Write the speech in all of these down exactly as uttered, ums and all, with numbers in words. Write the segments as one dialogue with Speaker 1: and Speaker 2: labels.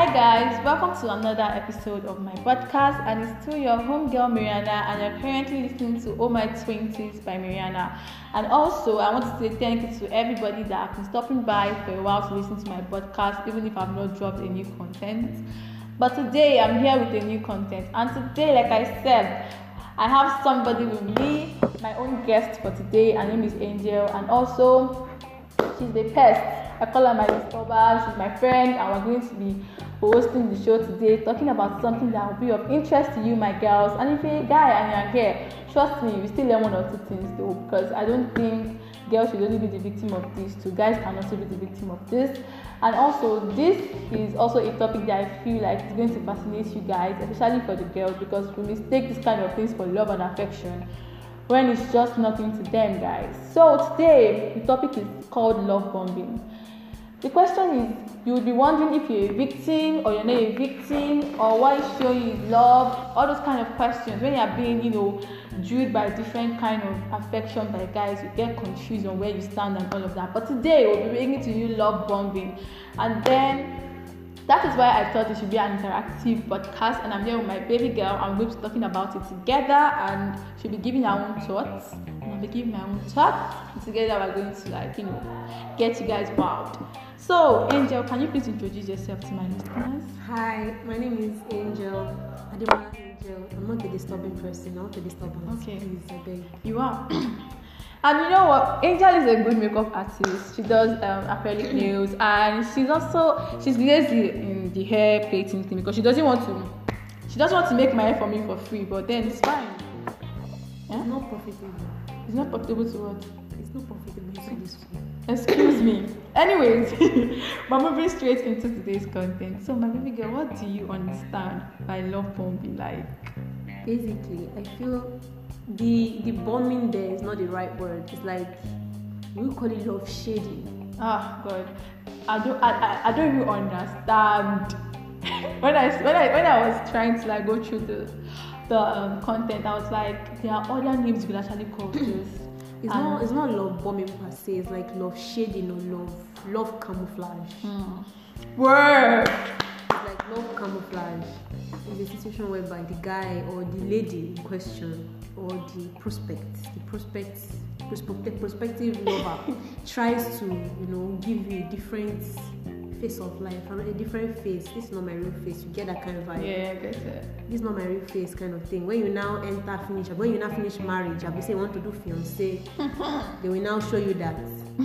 Speaker 1: guys, welcome to another episode of my podcast, and it's still your homegirl Mariana, and you're currently listening to Oh My Twenties by Mariana. And also, I want to say thank you to everybody that have been stopping by for a while to listen to my podcast, even if I've not dropped a new content. But today, I'm here with a new content, and today, like I said, I have somebody with me, my own guest for today. Her name is Angel, and also she's the pest. I call her my disturber. She's my friend, and we're going to be hosting the show today, talking about something that will be of interest to you, my girls. And if you're a guy and you're here, trust me, you still learn one or two things though, because I don't think girls should only be the victim of this too. Guys can also be the victim of this. And also, this is also a topic that I feel like is going to fascinate you guys, especially for the girls, because we mistake this kind of things for love and affection when it's just nothing to them, guys. So today, the topic is called love bombing. The question is, you would be wondering if you're a victim or you're not a victim, or what is showing you is love, all those kind of questions. When you're being, you know, drilled by different kind of affection by guys, you get confused on where you stand and all of that. But today, we'll be bringing to you love bombing. And then, that is why I thought it should be an interactive podcast, and I'm here with my baby girl, and we'll be talking about it together, and she'll be giving her own thoughts, and I'll be giving my own thoughts, and together we're going to, like, you know, get you guys wowed. So, Angel, can you please introduce yourself to my listeners?
Speaker 2: Hi, my name is Angel. Ademola Angel. I'm not a disturbing person, not a disturbance.
Speaker 1: Okay.
Speaker 2: Please, I beg.
Speaker 1: You are. And you know what? Angel is a good makeup artist. She does um, acrylic nails, and she's also she's lazy in the hair plating thing because she doesn't want to. She doesn't want to make my hair for me for free, but then it's fine.
Speaker 2: Yeah? It's not profitable.
Speaker 1: It's not profitable to what?
Speaker 2: It's not profitable to this way.
Speaker 1: Excuse me. Anyways, we're moving straight into today's content. So, my baby girl, what do you understand by love bombing? Like,
Speaker 2: basically, I feel the the bombing there is not the right word. It's like we call it love shading.
Speaker 1: Ah, God, I don't, I, I, I don't even understand. when I when I when I was trying to like go through the the um, content, I was like, there are other names you could actually call this.
Speaker 2: It's and not it's not love bombing per se. It's like love shading or love love camouflage.
Speaker 1: Hmm. Word.
Speaker 2: It's like love camouflage. It's a situation whereby the guy or the lady in question or the prospect, the prospect, prospective, prospective lover tries to, you know, give you a different face of life, a different face. This is not my real face. You get that kind of vibe.
Speaker 1: Yeah, I get it.
Speaker 2: This is not my real face kind of thing. When you now enter finish, when you now finish marriage, I will say you want to do fiancé, they will now show you that.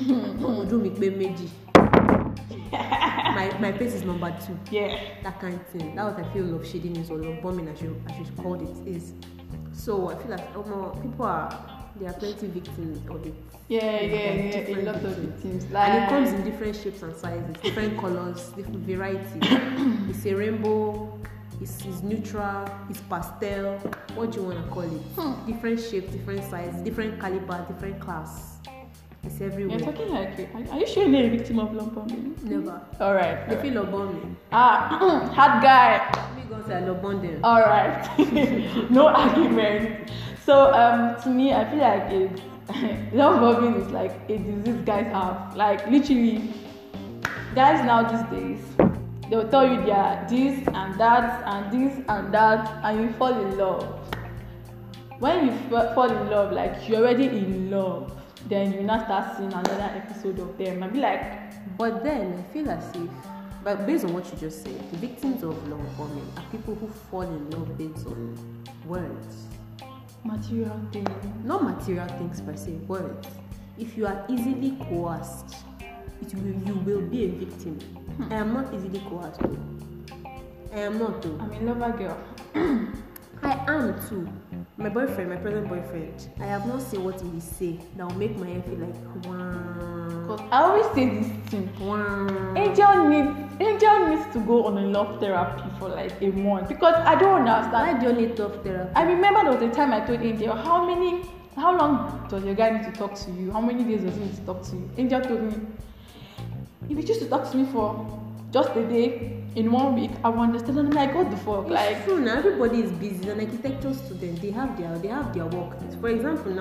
Speaker 2: my my face is number two.
Speaker 1: Yeah.
Speaker 2: That kind of thing. That what I feel love shading is, or love bombing, as you as you called it, is. So I feel like oh no, people are there are plenty victims of it.
Speaker 1: Yeah, yeah, yeah. A lot of victims. Like,
Speaker 2: and it comes in different shapes and sizes, different colors, different variety. It's a rainbow. It's, it's neutral. It's pastel. What do you want to call it?
Speaker 1: Hmm.
Speaker 2: Different shapes, different sizes, different caliber, different class. It's everywhere.
Speaker 1: You're talking like it. Are, are you sure you're a victim of love bombing?
Speaker 2: Never.
Speaker 1: All right.
Speaker 2: They feel love bombing.
Speaker 1: Ah, hard guy.
Speaker 2: Me go say love bombing.
Speaker 1: All right. No argument. So um, to me, I feel like it's love bombing is like a disease guys have. Like literally, guys now these days, they will tell you they are this and that and this and that, and you fall in love. When you f- fall in love, like you're already in love, then you now start seeing another episode of them and be like,
Speaker 2: but then I feel as if, but based on what you just said, the victims of love bombing are people who fall in love based on words.
Speaker 1: Material things.
Speaker 2: Not material things per se, words. If you are easily coerced, it will, you will be a victim. Hmm. I am not easily coerced though. I am not though.
Speaker 1: I'm a lover girl.
Speaker 2: I am too. My boyfriend, my present boyfriend, I have not seen what he will say that will make my head feel like wow.
Speaker 1: Because I always say this thing.
Speaker 2: Wow.
Speaker 1: Angel needs Angel needs to go on a love therapy for like a month because I don't understand.
Speaker 2: Why do you need love therapy?
Speaker 1: I remember there was a time I told Angel, how many how long does your guy need to talk to you? How many days does he need to talk to you? Angel told me, if he chooses to talk to me for just a day in one week, I will understand. And I'm like, what the fuck?
Speaker 2: It's
Speaker 1: like
Speaker 2: true now. Everybody is busy. An architecture student, they have their they have their work. For example, now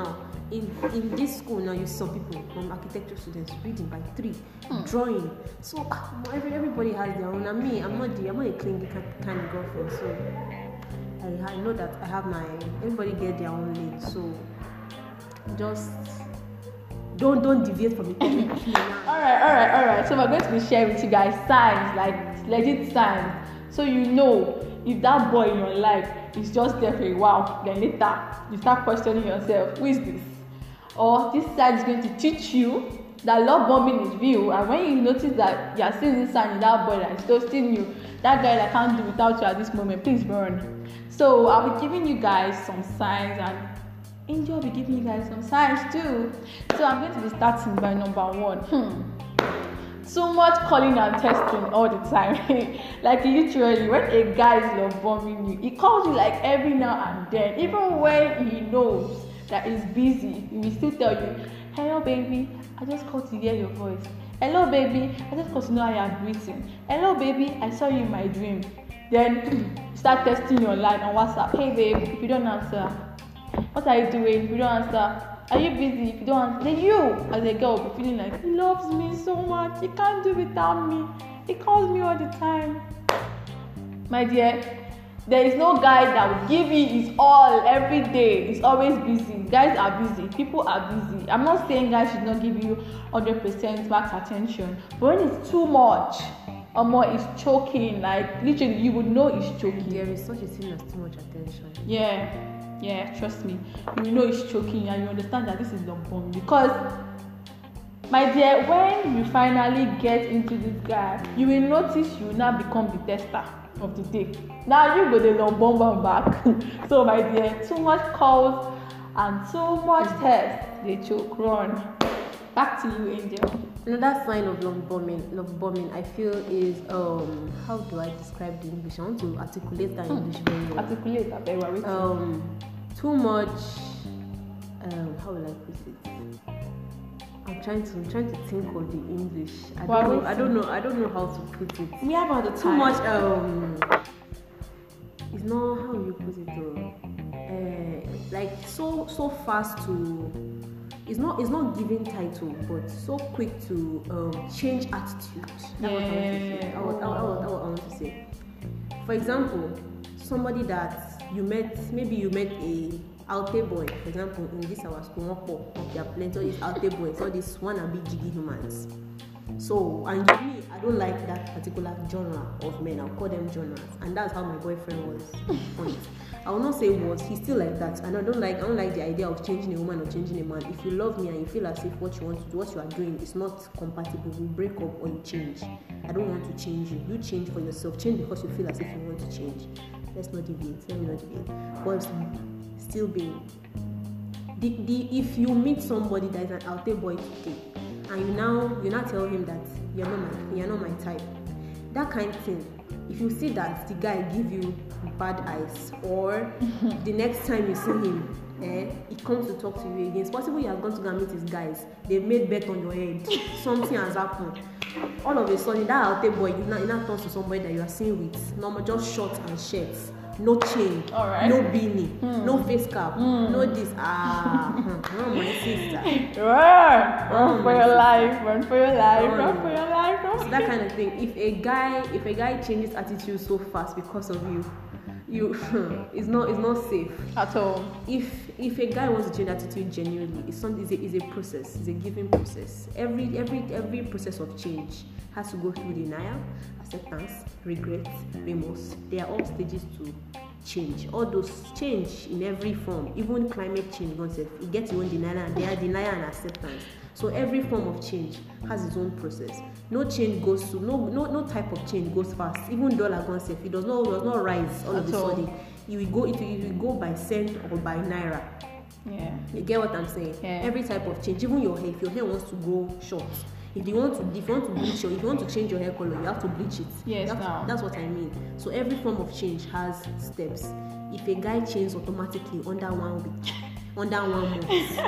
Speaker 2: in in this school now, you saw people from architecture students reading by three,
Speaker 1: Hmm.
Speaker 2: drawing. So ah, every, everybody has their own. And me, I'm not the I'm not a clingy ki- kind of girlfriend. So I, I know that I have my. Everybody get their own lane. So just don't don't deviate from the topic.
Speaker 1: All right, all right, all right. So we're going to be sharing with you guys signs, like legit signs, so you know if that boy in your life is just there for a while, then later you start questioning yourself, who is this? Or this sign is going to teach you that love bombing is real, and when you notice that you are seeing this sign in that boy that is toasting you, that guy that can't do without you at this moment, please run. So I'll be giving you guys some signs, and Angel will be giving you guys some signs too. So I'm going to be starting by number one. Hmm. Too much calling and texting all the time. Like literally, when a guy is love bombing you, he calls you like every now and then. Even when he knows that he's busy, he will still tell you, hello baby, I just called to hear your voice. Hello baby, I just called to know how you are breathing. Hello baby, I saw you in my dream. Then you start texting your line on WhatsApp. Hey babe, if you don't answer, what are you doing? If you don't answer, are you busy? If you don't answer, then you as a girl will be feeling like he loves me so much, he can't do without me, he calls me all the time. My dear, there is no guy that will give you his all every day. He's always busy. Guys are busy, people are busy. I'm not saying guys should not give you one hundred percent max attention, but when it's too much or more, it's choking. Like literally you would know it's choking.
Speaker 2: There is such a thing as too much attention.
Speaker 1: Yeah. Yeah, trust me. You know it's choking, and you understand that this is the bomb. Because, my dear, when you finally get into this guy, you will notice you will now become the tester of the day. Now you go the long bomb back. So, my dear, too much calls and too much tests, they choke. Run. Back to you, Angel.
Speaker 2: Another sign of love bombing, love bombing, I feel is um how do I describe the English? I want to articulate that
Speaker 1: Hmm.
Speaker 2: English very well.
Speaker 1: Articulate that very well.
Speaker 2: Um, too much. Um, how will I put it? I'm trying to I'm trying to think of the English. I
Speaker 1: Well,
Speaker 2: don't know. I don't know. I don't know how to put it.
Speaker 1: We have all the time.
Speaker 2: Too much. Um, it's not how will you put it though. Uh, like so so fast to. It's not it's not giving title, but so quick to um, change attitude. That's what I want to say. I want, I, want, I, want, I want to say. For example, somebody that you met, maybe you met a Alte boy, for example, in this our school, of their plenty of these Alte boys, all these wannabe jiggy humans. So, and me, I don't like that particular genre of men. I'll call them genres, and that's how my boyfriend was. Point. I will not say was. He's still like that, and I don't like. I don't like the idea of changing a woman or changing a man. If you love me and you feel as if what you want to do, what you are doing is not compatible, we break up or you change. I don't want to change you. You change for yourself. Change because you feel as if you want to change. Let's not deviate. Let me not deviate. But still being the, the if you meet somebody that is an out there boy today, and you now you now tell him that you're not my you're not my type, that kind of thing. If you see that the guy give you bad eyes, or the next time you see him, eh, he comes to talk to you again, it's possible you are going to go and meet his guys. They've made bet on your head. Something has happened. All of a sudden, that out there boy, you now, you now turn to somebody that you are seeing with normal, just shorts and shirts. No chain,
Speaker 1: all right.
Speaker 2: No beanie,
Speaker 1: mm.
Speaker 2: no face cap, mm. no this. Ah, no, my sister.
Speaker 1: Run, run for your life, run for your life, run, run for your life. Run.
Speaker 2: So that kind of thing. If a guy, if a guy changes attitude so fast because of you, you, it's not, it's not safe
Speaker 1: at all.
Speaker 2: If if a guy wants to change attitude genuinely, it's some, it's a, it's a process, it's a giving process. Every every every process of change has to go through denial, acceptance, regret, remorse. They are all stages to change. All those change in every form, even climate change concept, it gets your own denial, and there are denial and acceptance. So every form of change has its own process. No change goes to no no no type of change goes fast. Even dollar concept, it does not does not rise all of a sudden. You will go into it will go by cent or by naira.
Speaker 1: Yeah.
Speaker 2: You get what I'm saying?
Speaker 1: Yeah.
Speaker 2: Every type of change, even your hair, if your hair wants to grow short, if you want to if you want to bleach your if you want to change your hair color, you have to bleach it.
Speaker 1: Yes,
Speaker 2: that's,
Speaker 1: now.
Speaker 2: that's what I mean. So every form of change has steps. If a guy changes automatically under one week, under one month,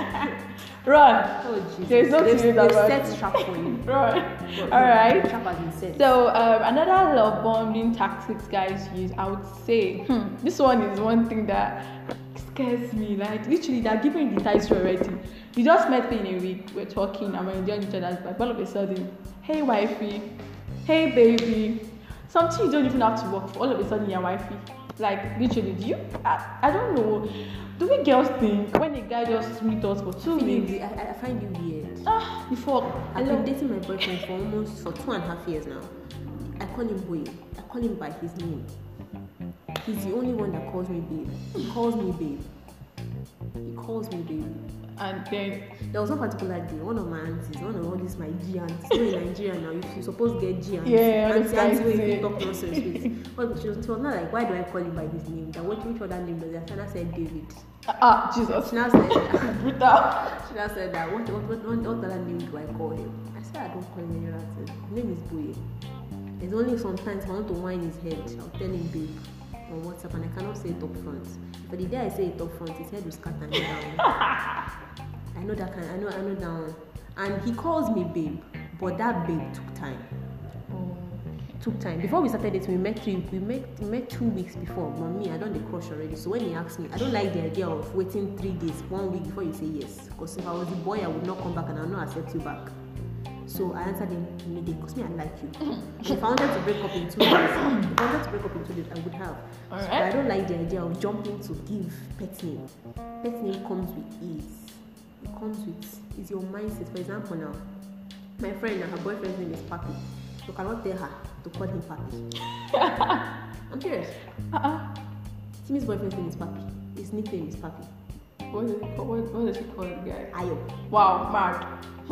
Speaker 1: run.
Speaker 2: Oh Jesus.
Speaker 1: There's no
Speaker 2: they've,
Speaker 1: they've
Speaker 2: set trap for you.
Speaker 1: Run.
Speaker 2: But,
Speaker 1: All right.
Speaker 2: The trap has been set.
Speaker 1: So um, another love bombing tactics guys use, I would say, hmm, this one is one thing that scares me. Like literally, they're giving you the title already. You just met me in a week. We're talking and we're enjoying each other's back. All of a sudden, hey wifey, hey baby, something you don't even have to work for. All of a sudden, you're wifey. Like literally, do you? I, I don't know. Do we girls think when a guy just meet us for two weeks?
Speaker 2: I, I find you weird.
Speaker 1: Ah, before
Speaker 2: I've been dating my boyfriend for almost for two and a half years now. I call him boy. I call him by his name. He's the only one that calls me babe. He calls me babe. He calls me babe.
Speaker 1: And then
Speaker 2: there was one particular day, one of my aunties, one of all these my G aunties. You know in Nigeria now, you supposed to get G aunties.
Speaker 1: Yeah,
Speaker 2: auntie, auntie, where you talk nonsense with. But she was, she was not like, why do I call him by his name? That what which other name does he? And I said David.
Speaker 1: Ah, Jesus.
Speaker 2: She now said
Speaker 1: brutal.
Speaker 2: She now said that what what, what what what other name do I call him? I said I don't call him any other thing. His name is Boye. It's only sometimes I want to whine his head. I'll tell him babe on WhatsApp, and I cannot say it up front. But the day I say it up front, his head will scatter me down. I know that kind. I know. I know that one. And he calls me babe, but that babe took time.
Speaker 1: Oh.
Speaker 2: Took time. Before we started dating, we met three. We met we met two weeks before. But me, I don't the crush already. So when he asked me, I don't like the idea of waiting three days, one week before you say yes. Because if I was the boy, I would not come back and I would not accept you back. So I answered him immediately because me, I like you. And if I wanted to break up in two days, if I wanted to break up in two days, I would have.
Speaker 1: All
Speaker 2: So
Speaker 1: right.
Speaker 2: I don't like the idea of jumping to give pet name. Pet name comes with ease. It comes with it's your mindset. For example, now my friend and her boyfriend's name is Papi. You cannot tell her to call him Papi. I'm serious.
Speaker 1: Uh-uh.
Speaker 2: Timmy's boyfriend's name is Papi. His nickname is Papi.
Speaker 1: What, is it called? what, what does he call it, guy?
Speaker 2: Ayo.
Speaker 1: Wow, mad.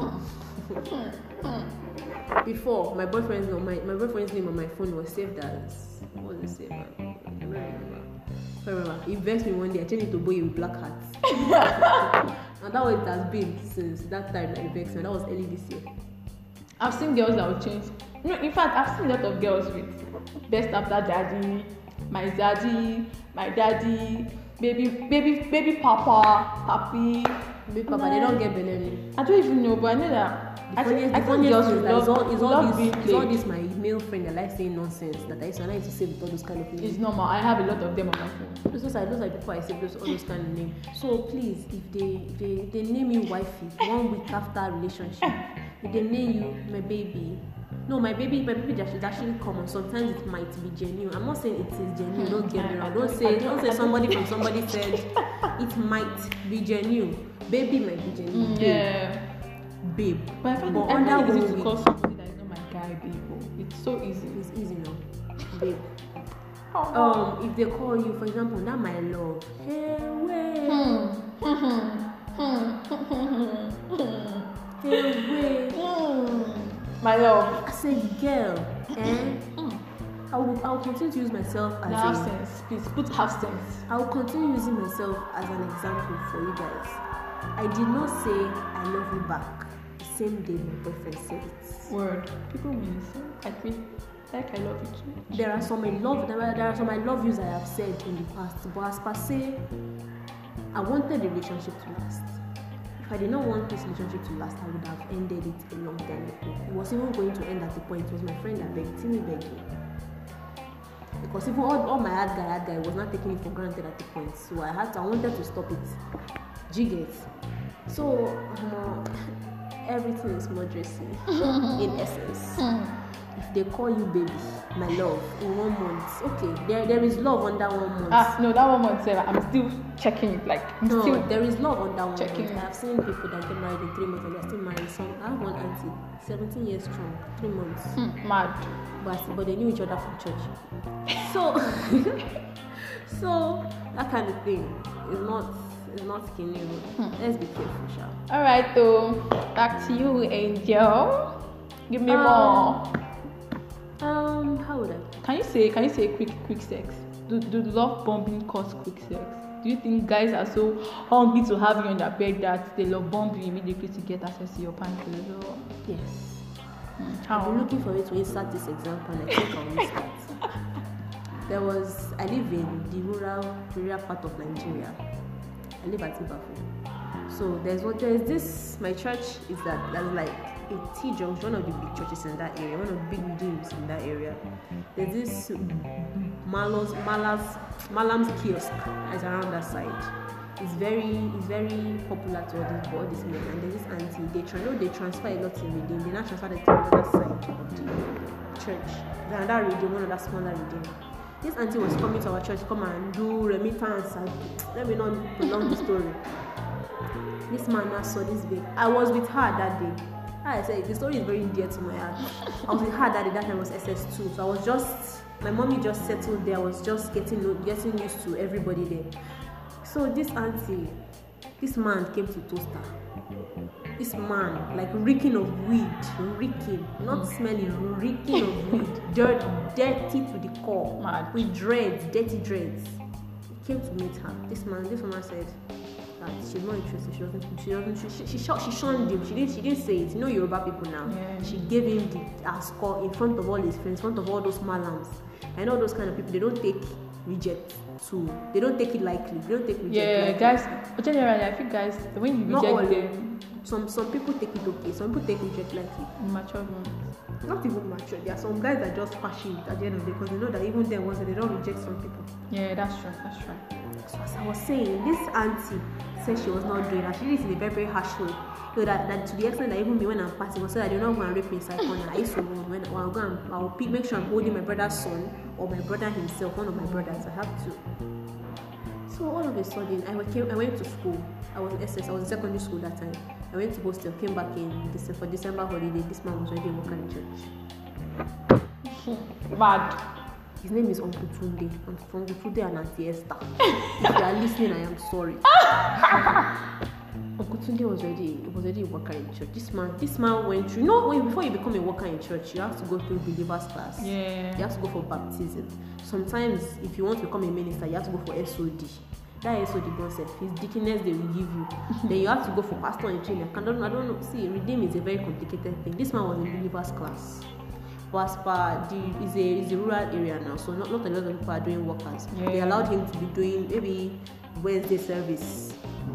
Speaker 2: Before my boyfriend's name, my, my boyfriend's name on my phone was saved as what was it saved as? I don't remember. I don't remember. He vexed me one day. I changed it to Boy with black hats. And that was it has been since that time that he vexed me. That was early this year.
Speaker 1: I've seen girls that will change. No, in fact, I've seen a lot of girls with best after daddy, my daddy, my daddy, baby, baby, baby, papa, papi.
Speaker 2: Baby papa, they don't get belly.
Speaker 1: I don't even know, but I know that.
Speaker 2: The
Speaker 1: I
Speaker 2: funniest,
Speaker 1: think, I
Speaker 2: the
Speaker 1: think
Speaker 2: funniest
Speaker 1: girls
Speaker 2: thing
Speaker 1: will
Speaker 2: is that it's
Speaker 1: love,
Speaker 2: all, it's
Speaker 1: will
Speaker 2: all
Speaker 1: love
Speaker 2: this,
Speaker 1: being
Speaker 2: it's all
Speaker 1: played.
Speaker 2: this my male friend that likes saying nonsense that I used to, and I used to say with all those kind of
Speaker 1: It's
Speaker 2: names.
Speaker 1: normal. I have a lot of them on my phone.
Speaker 2: Those are those are people I say those all those kind of names. So please, if they if they, if they name you wifey one week after relationship, if they name you my baby. No, my baby, my baby is actually common. Sometimes it might be genuine. I'm not saying it is genuine. Don't get me wrong. Don't say, don't say somebody from somebody said it might be genuine. Baby might be genuine.
Speaker 1: Mm, yeah.
Speaker 2: Babe.
Speaker 1: But I find
Speaker 2: But
Speaker 1: it, I
Speaker 2: under
Speaker 1: find it
Speaker 2: one
Speaker 1: easy to
Speaker 2: week,
Speaker 1: call somebody that is not my guy, babe. Oh, it's so easy.
Speaker 2: it's easy now. Babe.
Speaker 1: Oh.
Speaker 2: Um, if they call you, for example, not my love. Hey, wait. Hey, wait.
Speaker 1: My love.
Speaker 2: I say, girl, eh? I will, I will continue to use myself as
Speaker 1: Have
Speaker 2: a,
Speaker 1: sense, please. Put have sense.
Speaker 2: I will continue using myself as an example for you guys. I did not say I love you back the same day my boyfriend said it.
Speaker 1: Word. People will listen. I feel like I love you too.
Speaker 2: There are some I love there are, there are some I love yous I have said in the past, but as per se, I wanted the relationship to last. If I did not want this relationship to last, I would have ended it a long time ago. It was even going to end at the point. It was my friend that begged, Timmy begged me. Because even all, all my ad guy, ad guy was not taking it for granted at the point. So I had to, I wanted to stop it. Jig it. So um, everything is more dressy in essence. If they call you baby, my love, in one month, okay, there there is love under one month.
Speaker 1: Ah, no, that one month, Sarah, I'm still checking it. Like, I'm
Speaker 2: No,
Speaker 1: still.
Speaker 2: there is love under one
Speaker 1: checking.
Speaker 2: month. I have seen people that get married in three months and they're still married. Some I have one auntie, seventeen years strong, three months.
Speaker 1: Hmm, mad.
Speaker 2: But, but they knew each other from church. So so that kind of thing is not is not skinny. Hmm. Let's be careful, Sha.
Speaker 1: Alright, though. Back to you, Angel. Give me
Speaker 2: Um,
Speaker 1: more.
Speaker 2: Um, how would I?
Speaker 1: Can you say, can you say quick, quick sex? Do, do love bombing cause quick sex? Do you think guys are so hungry to have you on their bed that they love bomb you immediately to get access to your panties? Or?
Speaker 2: Yes.
Speaker 1: Hmm,
Speaker 2: I've been
Speaker 1: how?
Speaker 2: looking for it to insert this example and I think I'll insert. There was, I live in the rural, rural part of Nigeria. I live at Ibafu. So there's what there is this, my church is that, that's like a T junction, one of the big churches in that area, one of the big redeems in that area. There's this Malos, Malas, Malam's kiosk is around that side. is very is very popular to all these, all these men. And there's this auntie, they try, no, they transfer a lot in redeem. They now transfer it to another side of the church. The another redeem, one of that smaller redeem. This auntie was coming to our church to come and do remittance. And let me not prolong the story. This man now saw this babe. I was with her that day. I said the story is very dear to my heart. I was with her that day. That time was S S two, so I was just my mommy just settled there. I was just getting getting used to everybody there. So this auntie, this man came to toast her. This man, like reeking of weed, reeking, not smelling, reeking of weed, dirt, dirty to the core,
Speaker 1: Mad.
Speaker 2: with dreads, dirty dreads. He came to meet her. This man, this woman said that she's not interested. She doesn't. She doesn't. She she, she, she shunned him. She didn't. She didn't say it. You know Yoruba people now.
Speaker 1: Yeah.
Speaker 2: She gave him the her score in front of all his friends, in front of all those malams. I know those kind of people. They don't take reject too. They don't take it lightly. They don't take reject
Speaker 1: Yeah,
Speaker 2: lightly.
Speaker 1: guys. But generally, I think guys, when you
Speaker 2: Not all.
Speaker 1: reject them,
Speaker 2: Some some people take it okay. Some people take reject lightly.
Speaker 1: mature ones.
Speaker 2: Not even mature. There are some guys that just fash it at the end of the day because they know that even them once they don't reject some people.
Speaker 1: Yeah, that's true. That's true.
Speaker 2: So as I was saying, this auntie said she was not doing that. She did it in a very very harsh way. So that, that to the extent that even me when I'm passing, I said I do not want to rape me inside corner. I used to run when I'll go and I'll pick, make sure I'm holding my brother's son or my brother himself, one of my brothers. I have to. So all of a sudden, I came. I went to school. I was in S S. I was in secondary school that time. I went to hostel. Came back in December, for December holiday. This man was already working in church.
Speaker 1: Mad.
Speaker 2: His name is Uncle Tunde. Uncle Tunde and Auntie Esther. If you are listening, I am sorry. Uncle Tunde was already was already a worker in church. This man, this man went through. You know, when before you become a worker in church, you have to go through believers class.
Speaker 1: Yeah.
Speaker 2: You have to go for baptism. Sometimes, if you want to become a minister, you have to go for S O D. That S O D concept is deaconess they will give you. Then you have to go for pastor and trainer. I don't, I don't know. See, redeem is a very complicated thing. This man was in believers class. But as per the is a is a rural area now, so not, not a lot of people are doing workers.
Speaker 1: Yeah.
Speaker 2: They allowed him to be doing maybe Wednesday service.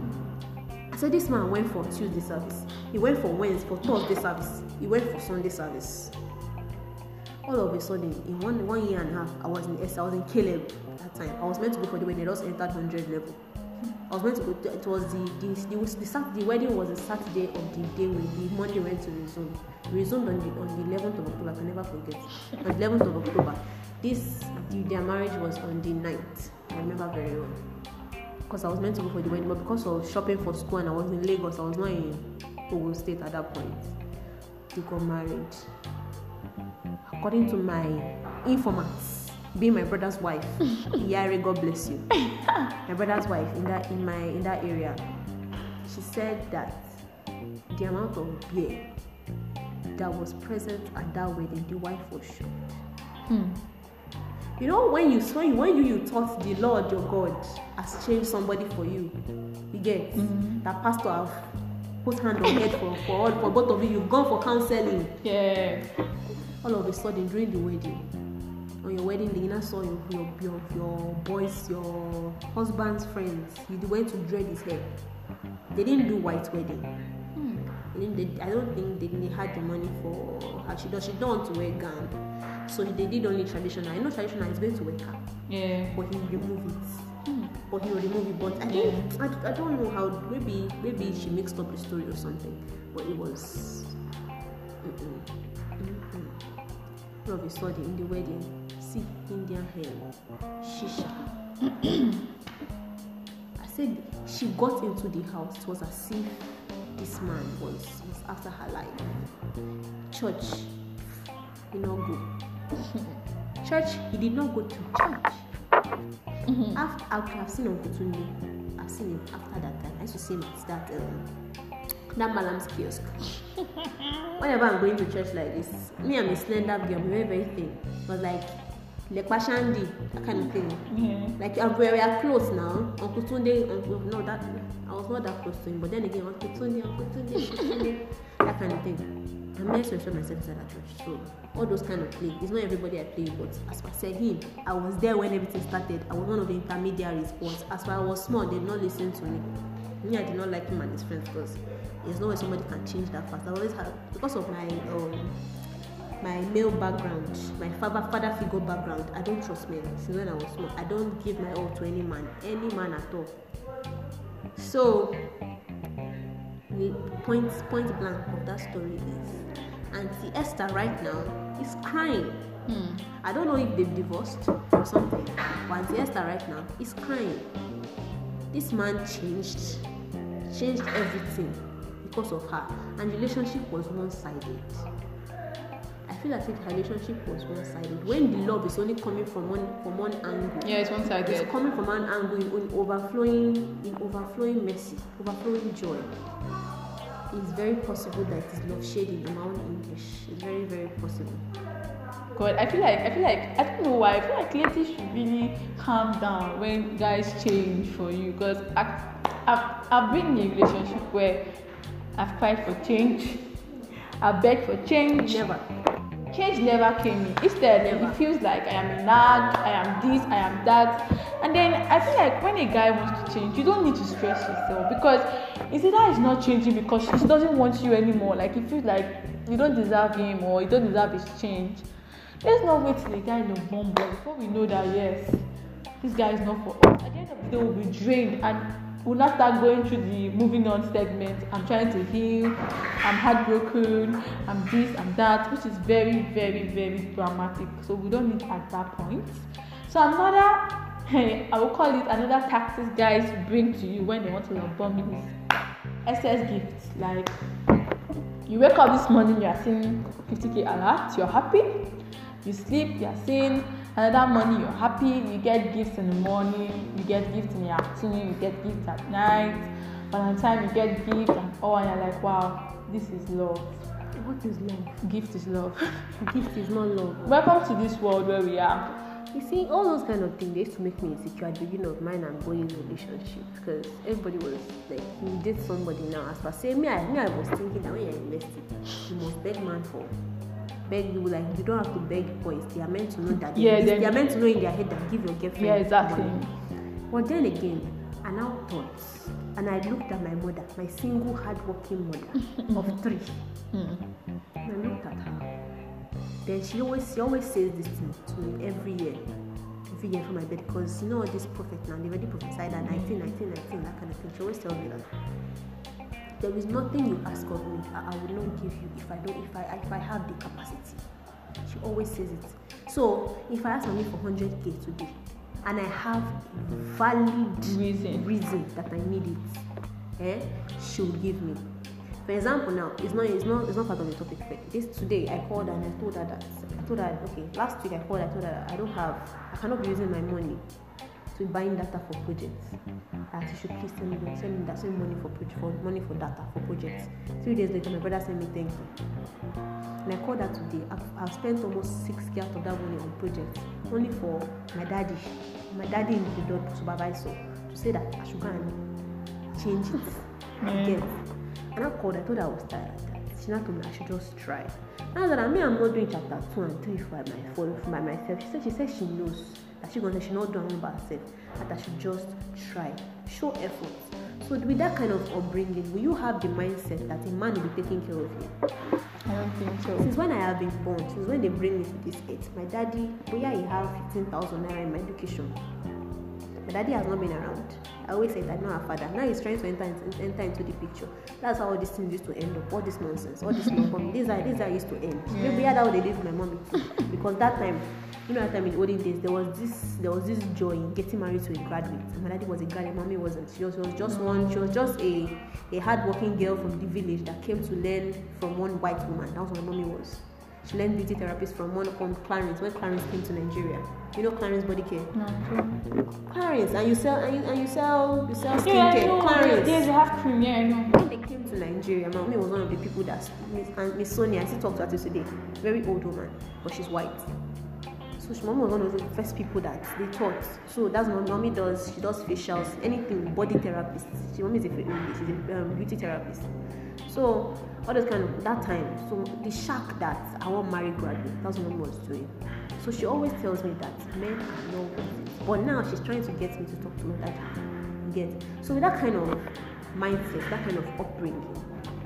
Speaker 2: So this man went for Tuesday service. He went for Wednesday for Thursday service. He went for Sunday service. All of a sudden, in one one year and a half, I was in S. I was in Caleb that time. I was meant to go for the wedding. I just entered hundred level. I was meant to go. To, it was the the the, the, the, the wedding was the Saturday of the day when the Monday went to resume. Resumed on the on the eleventh of October. I can never forget. On the eleventh of October. This the, their marriage was on the ninth. I remember very well. Because I was meant to go for the wedding, but because of shopping for school and I was in Lagos, I was not in Ogun State at that point. We got married. According to my informants, being my brother's wife, Yari, God bless you. My brother's wife in that in my in that area, she said that the amount of beer that was present at that wedding, the wife was shocked.
Speaker 1: Hmm.
Speaker 2: You know, when you when you when you, you thought the Lord your God has changed somebody for you, you get
Speaker 1: Mm-hmm.
Speaker 2: that pastor have put hand on head for for all, for both of you. You've gone for counseling.
Speaker 1: Yeah.
Speaker 2: All of a sudden during the wedding, on your wedding day, you now saw your your your, your boys, your husband's friends. You went to dread his hair. They didn't do white wedding.
Speaker 1: Hmm.
Speaker 2: They didn't, they, I don't think they, they had the money for her. She does. She don't want to wear gown. So they did only traditional. I know traditional is going to wear cap,
Speaker 1: Yeah.
Speaker 2: but he removed it.
Speaker 1: Hmm.
Speaker 2: But he will remove it. But I think I, I don't know how. Maybe maybe she mixed up the story or something. But it was. Mm-mm, mm-mm. All of a sudden in the wedding, see Indian hair, shisha. I said she got into the house. It was as if this man was was after her life. Church, he not go. Church, he did not go to church.
Speaker 1: Mm-hmm.
Speaker 2: After I have seen Uncle Tunde, I've seen him after that time. I used to see him at that um, that Malam's kiosk. Whenever I'm going to church like this, me I'm a slender girl, I'm very very thin. But like Lekpa Shandi, that kind of thing.
Speaker 1: Yeah.
Speaker 2: Like I'm, we are close now. Uncle Tunde, Uncle no that I was not that close to him, but then again Uncle Tunde, Uncle Tunde, Uncle Tunde, that kind of thing. I'm meant to show myself inside that church. So all those kind of play. It's not everybody I play with, but as I said him, I was there when everything started. I was one of the intermediaries, but as far as I was small, they did not listen to me. Me, I did not like him and his friends because there's no way somebody can change that fast. I always had, because of my um my male background, my father father figure background, I don't trust men. Since when I was small, I don't give my all to any man, any man at all. So the point point blank of that story is Auntie Esther right now is crying.
Speaker 1: Hmm.
Speaker 2: I don't know if they've divorced or something, but Auntie Esther right now is crying. This man changed, changed everything because of her, and the relationship was one-sided. I feel as if her relationship was one-sided. When the love is only coming from one from one angle,
Speaker 1: Yeah, it's one-sided.
Speaker 2: it's coming from one angle in, in overflowing, in overflowing mercy, overflowing joy. It's very possible that it is love shading in my own English. It's very, very possible.
Speaker 1: God, I feel like I feel like I don't know why. I feel like ladies should really calm down when guys change for you. Because I, I've I've been in a relationship where I've cried for change, I begged for change.
Speaker 2: Never.
Speaker 1: Change never came in. Instead,
Speaker 2: Never.
Speaker 1: it feels like I am a nag, I am this, I am that. And then I feel like when a guy wants to change, you don't need to stress yourself, because it's either he's not changing because he doesn't want you anymore. Like he feels like you don't deserve him or you don't deserve his change. Let's not wait till the guy is a bomb boy before we know that yes, this guy is not for us. At the end of the day, we'll be drained and we'll not start going through the moving on segment. I'm trying to heal, I'm heartbroken, I'm this, I'm that, which is very, very, very dramatic. So we don't need at that point. So another, I will call it another tactics guys bring to you when they want to love bomb you is excess gifts. Like you wake up this morning, you are seeing fifty k alert, you're happy. You sleep, you're seeing another morning, you're happy. You get gifts in the morning, you get gifts in the afternoon, you get gifts at night. By the time you get gifts and all, and you're like, wow, this is love.
Speaker 2: What is love?
Speaker 1: Gift is love.
Speaker 2: Gift is not love.
Speaker 1: Welcome to this world where we are.
Speaker 2: You see, all those kind of things, they used to make me insecure at the beginning of mine and going relationship, because everybody was like, you date somebody now. As per say, me, I, me, I was thinking that when you're investing, you must beg man for. Beg you, like you don't have to beg boys. They are meant to know that they,
Speaker 1: Yeah,
Speaker 2: they are meant to know in their head that give your girlfriend.
Speaker 1: Yeah, exactly.
Speaker 2: money. But then again, I now thought, and I looked at my mother, my single hardworking mother of three.
Speaker 1: Mm.
Speaker 2: And I looked at her. Then she always she always says this thing to me every year. Every year from my bed, because you know this prophet now, they already prophesied that nineteen, nineteen, nineteen, that kind of thing. She always tells me that there is nothing you ask of me I, I will not give you if I don't if I if I have the capacity. She always says it. So if I ask mommy for one hundred k today and I have valid
Speaker 1: Reason.
Speaker 2: reason that I need it, eh, she'll give me. For example, now it's not it's not it's not part of the topic. But this today I called her and I told her that I told her okay last week I called her, I told her that I don't have I cannot be using my money to buying data for projects. That she should please send me send me that send money for project for money for data for projects. Three days later, my brother sent me thank you. And I called her today. I've, I've spent almost six k out of that money on projects, only for my daddy, my daddy in the dot supervisor to say that I should go and change it again. And I called her, I told her I was tired. She now told me I should just try. Now that I mean I'm not doing chapter two and three for my for, for by myself. She said she said she knows that she gonna she not do it by herself. That I should just try, show effort. So with that kind of upbringing, will you have the mindset that a man will be taking care of you?
Speaker 1: I don't think so.
Speaker 2: Since when I have been born, since when they bring me to this age, my daddy, oh yeah, he have fifteen thousand naira in my education. My daddy has not been around. I always say that, no, our father. Now he's trying to enter, enter into the picture. That's how all these things used to end up. All this nonsense, all this non These are these are used to end.
Speaker 1: Yeah.
Speaker 2: Maybe that's how they did with my mommy too. Because that time, you know, that time in the olden days, there was this there was this joy in getting married to a graduate. And my daddy was a graduate, mommy wasn't. She was, she was just one. She was just a a hardworking girl from the village that came to learn from one white woman. That was what my mommy was. She learned beauty therapist from one from Clarence when Clarence came to Nigeria. You know Clarence Body Care?
Speaker 1: No.
Speaker 2: Clarence, and you sell and you, and you sell you sell
Speaker 1: Yeah, I
Speaker 2: skincare.
Speaker 1: know.
Speaker 2: Clarence.
Speaker 1: Yes, they have cream. Yeah, I know.
Speaker 2: When they came to Nigeria, my mommy was one of the people that Miss and Miss Sonia. I still talk to her till today. Very old woman, but she's white. So she mom was one of the first people that they taught. So that's what mommy does. She does facials, anything, body therapist. She mommy is a, she's a um, beauty therapist. So all those kind of that time. So the shock that I want marry graduate. That's what mommy was doing. So she always tells me that men are not worth it. But now she's trying to get me to talk to my dad. Get so with that kind of mindset, that kind of upbringing.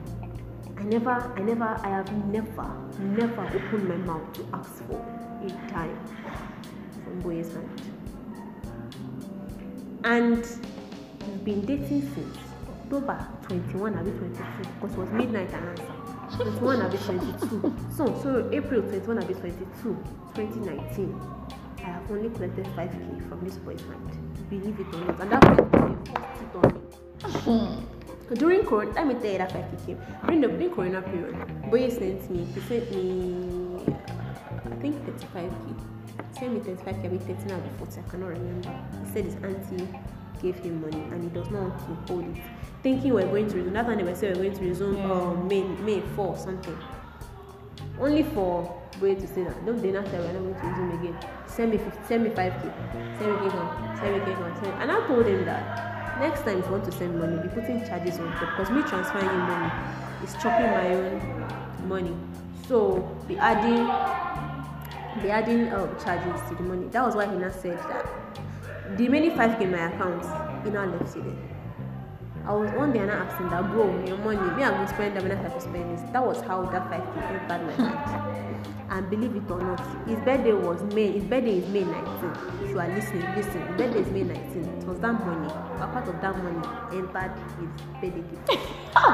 Speaker 2: I never, I never, I have never, never opened my mouth to ask for a time from Boye's hand. And we've been dating since. October twenty-one, I'll be twenty-two, because it was midnight and answer. twenty-one, I'll be twenty-two. So, so April twenty-one, I'll be twenty-two, twenty nineteen. I have only collected five K from this boyfriend. Believe it or not. And that was the first hit on me. During Corona, let me tell you that five K came. During the during Corona period, boy sent me, he sent me, uh, I think thirty-five K. He sent me thirty-five K, I mean thirty now, forty, I cannot remember. He said his auntie gave him money and he does not want to hold it. Thinking we're going to resume, that time they were saying we're going to resume yeah. um, May, May fourth or something. Only for boy to say that. Don't they not say we're not going to resume again. Send me fifty, send me five K. Send me K on, send me K on, send me. And I told him that. Next time if you want to send money, be putting charges on top, because me transferring him money is chopping my own money. So be adding be adding um, charges to the money. That was why he now said that the remaining five K in my account, he now left it there. I was one day and I asked him that, bro, your money, me I'm going to spend that, when I have to spend this. That was how that five K entered my hand. And believe it or not, his birthday was May. His birthday is May nineteenth. If you are listening, listen. His birthday is May nineteenth. It was that money, a part of that money entered his birthday gift.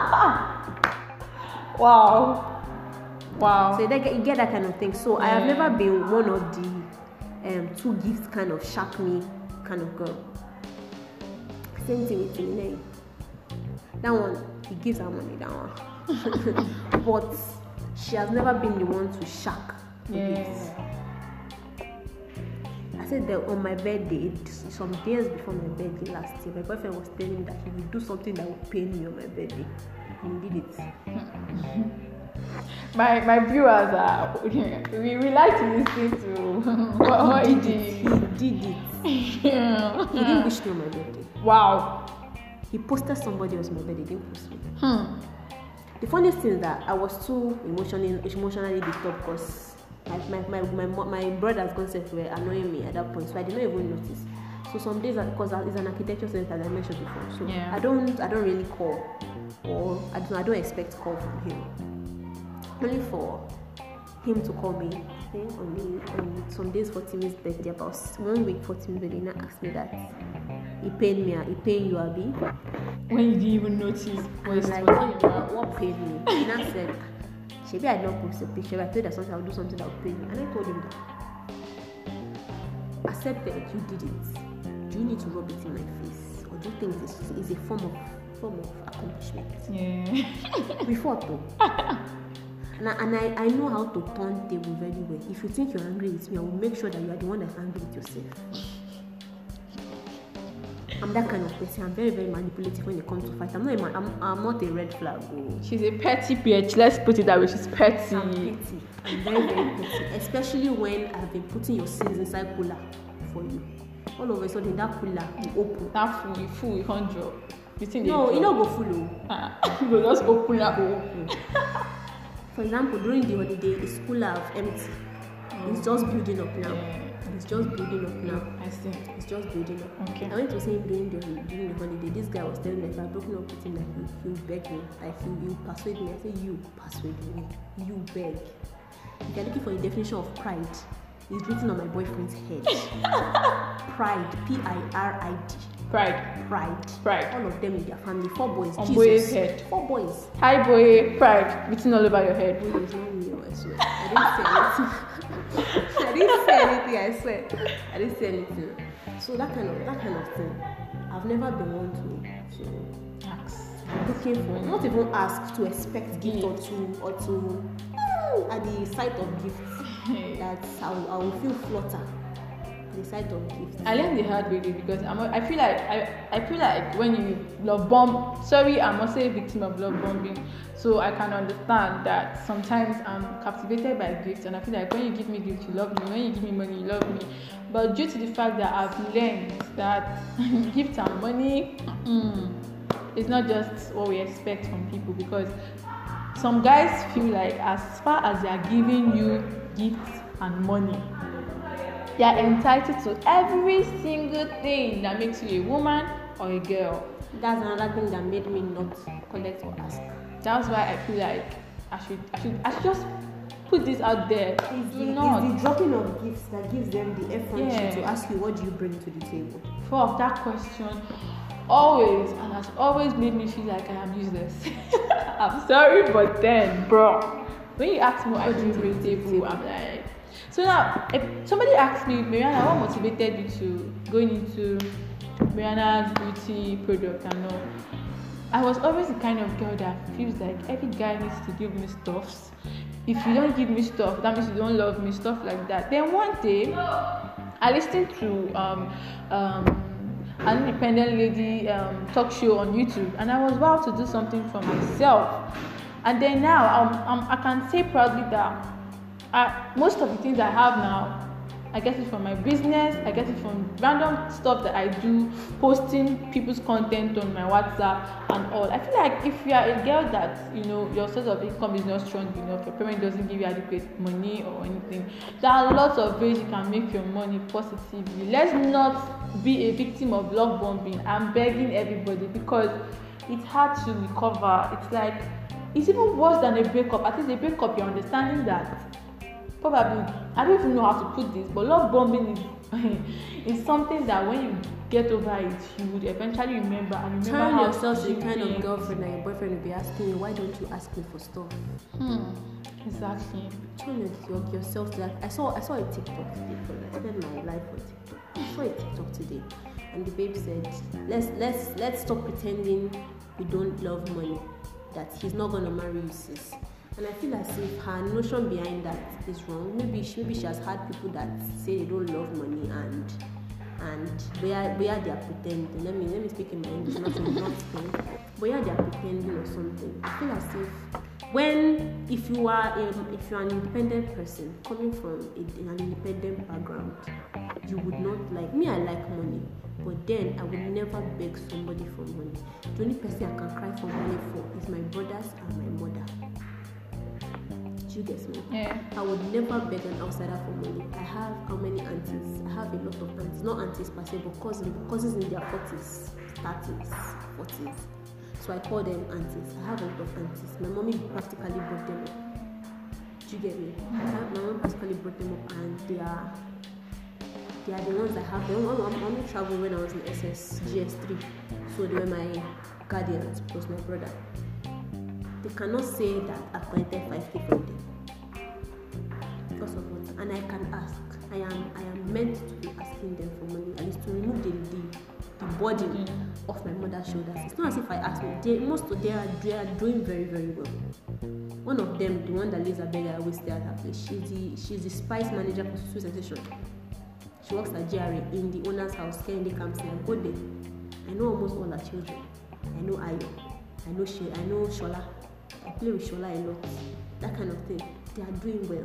Speaker 1: Wow, wow.
Speaker 2: So you get, you get that kind of thing. So yeah. I have never been one of the um, two gifts kind of shock me kind of girl. Same thing with Tinine. That one, he gives her money. That one, but she has never been the one to shock
Speaker 1: yeah.
Speaker 2: gifts. I said that on my birthday, some days before my birthday last year, my boyfriend was telling me that he would do something that would pain me on my birthday. And he did it.
Speaker 1: my my viewers are we, we like to listen to what, what he did.
Speaker 2: He did it. Yeah. He didn't wish me on my birthday.
Speaker 1: Wow.
Speaker 2: He posted somebody else on my birthday, he didn't post me.
Speaker 1: Hmm.
Speaker 2: The funniest thing is that I was too emotionally emotionally disturbed because my my, my, my, my brother's concepts were annoying me at that point, so I did not even notice. So some days, because it's an architecture center, as I mentioned before, so yeah. I don't I don't really call, or I don't I don't expect call from him. Only for him to call me, I think on the on some days for Timmy's birthday, about one week for Timmy's birthday, and asked me that he paid me, he paid you, Abi.
Speaker 1: When you didn't even notice.
Speaker 2: I was like, what, what paid me? And I said, Shebi, I don't post a picture, but I told her something, I'll do something that will pay me. And I told him that. Accept that you did it. Do you need to rub it in my face? Or do you think this is a form of form of accomplishment?
Speaker 1: Yeah.
Speaker 2: Before though. And, I, and I, I know how to turn table very well. If you think you're angry with me, I will make sure that you are the one that's angry with yourself. I'm that kind of person. I'm very, very manipulative when it comes to fight. I'm not a man, I'm, I'm not a red flag. Oh.
Speaker 1: She's a petty bitch. Let's put it that way. She's petty.
Speaker 2: I'm petty. I'm very, very petty. Especially when I've been putting your sins inside cooler for you. All of a sudden, that cooler will open.
Speaker 1: That fool, you fool, you can't drop. You think
Speaker 2: no, you don't go full.
Speaker 1: Uh, you just open up.
Speaker 2: Go open. For example, during the holiday, the school have empty. Mm. It's just building up now. Yeah. It's just building up now.
Speaker 1: I see.
Speaker 2: It's just building up.
Speaker 1: Okay.
Speaker 2: I went to see him during the during the holiday. This guy was telling me that if I broken up with him, that he he'll beg me, like he will persuade me. I said, you persuade me, you beg. If you're looking for a definition of pride, it's written on my boyfriend's head. Pride, P I R I D.
Speaker 1: Pride.
Speaker 2: Pride.
Speaker 1: Pride.
Speaker 2: All of them in their family. Four boys.
Speaker 1: On
Speaker 2: Jesus.
Speaker 1: boy's head.
Speaker 2: Four boys.
Speaker 1: Hi boy, pride. Written all over your head.
Speaker 2: Boy, it's not real, I swear. I didn't say anything. I didn't say anything, I swear. I didn't say anything. So that kind of that kind of thing. I've never been one to to
Speaker 1: ask.
Speaker 2: Looking for, not even ask, to expect gift or to or to mm, at the sight of gifts that I will, I will feel flutter. The sight of gifts.
Speaker 1: I learned the hard way because I'm, I feel like I, I feel like when you love bomb, sorry, I'm also a victim of love bombing, so I can understand that sometimes I'm captivated by gifts, and I feel like when you give me gifts, you love me. When you give me money, you love me. But due to the fact that I've learned that gifts and money, mm, it's not just what we expect from people, because some guys feel like as far as they are giving you gifts and money, they are entitled to every single thing that makes you a woman or a girl.
Speaker 2: That's another thing that made me not collect or ask.
Speaker 1: That's why I feel like I should, I should, I should just put this out there.
Speaker 2: It's the, it's the dropping of gifts that gives them the effort
Speaker 1: yeah.
Speaker 2: to ask you, what do you bring to the table?
Speaker 1: For that question, always and has always made me feel like I am useless. I'm sorry, but then, bro, when you ask me what I do bring table, I'm like. So now, if somebody asks me, Mariana, what motivated you to going into Mariana's beauty product and all? I was always the kind of girl that feels like every guy needs to give me stuffs. If you don't give me stuff, that means you don't love me, stuff like that. Then one day, I listened to um, um, an independent lady um, talk show on YouTube, and I was about to do something for myself. And then now, um, um, I can say proudly that I, most of the things I have now, I get it from my business, I get it from random stuff that I do, posting people's content on my WhatsApp and all. I feel like if you are a girl that, you know, your source of income is not strong enough, your parent doesn't give you adequate money or anything, there are lots of ways you can make your money positively. Let's not be a victim of love bombing. I'm begging everybody, because it's hard to recover. It's like, it's even worse than a breakup. At least a breakup, you're understanding that. Probably, I don't even know how to put this, but love bombing is is something that when you get over it, you would eventually remember and remember
Speaker 2: Turn
Speaker 1: how
Speaker 2: yourself the
Speaker 1: you
Speaker 2: kind
Speaker 1: feel.
Speaker 2: of girlfriend that your boyfriend will be asking you, why don't you ask me for stuff?
Speaker 1: Hmm. Exactly.
Speaker 2: Turn your, yourself to that. I saw I saw a TikTok today. I ended my life on TikTok. I saw a TikTok today, and the babe said, "Let's let's let's stop pretending we don't love money. That he's not gonna marry you, sis." And I feel as if her notion behind that is wrong. Maybe she, maybe she has had people that say they don't love money and and where where they are pretending. Let me let me speak in my English, not in not Spain. Where they are pretending or something. I feel as if when if you are a, if you are an independent person coming from a, an independent background, you would not like me. I like money, but then I would never beg somebody for money. The only person I can cry for money for is my brothers and my mother. Do you get me?
Speaker 1: Yeah.
Speaker 2: I would never beg an outsider for money. I have how many aunties? I have a lot of aunties, not aunties per se, but cousins, cousins in their forties, thirties, forties. So I call them aunties. I have a lot of aunties. My mommy practically brought them up. Do you get me? I have, my mom practically brought them up, and they are they are the ones I have. My mom, my mom traveled when I was in S S G S three, so they were my guardians plus my brother. They cannot say that I've collected five K from them. Because of what? And I can ask. I am I am meant to be asking them for money, at least to remove the the, the burden mm. off my mother's shoulders. It's not as if I ask them. They most of them are, they are doing very, very well. One of them, the one that lives at Beggar, always stay at her place. She's the she's the spice manager for Susu Sensation. She works at G R A in the owner's house, Kennedy Campsite. I go there. I know almost all her children. I know Ayo. I know she I know Shola. I play with Shola a lot. That kind of thing. They are doing well.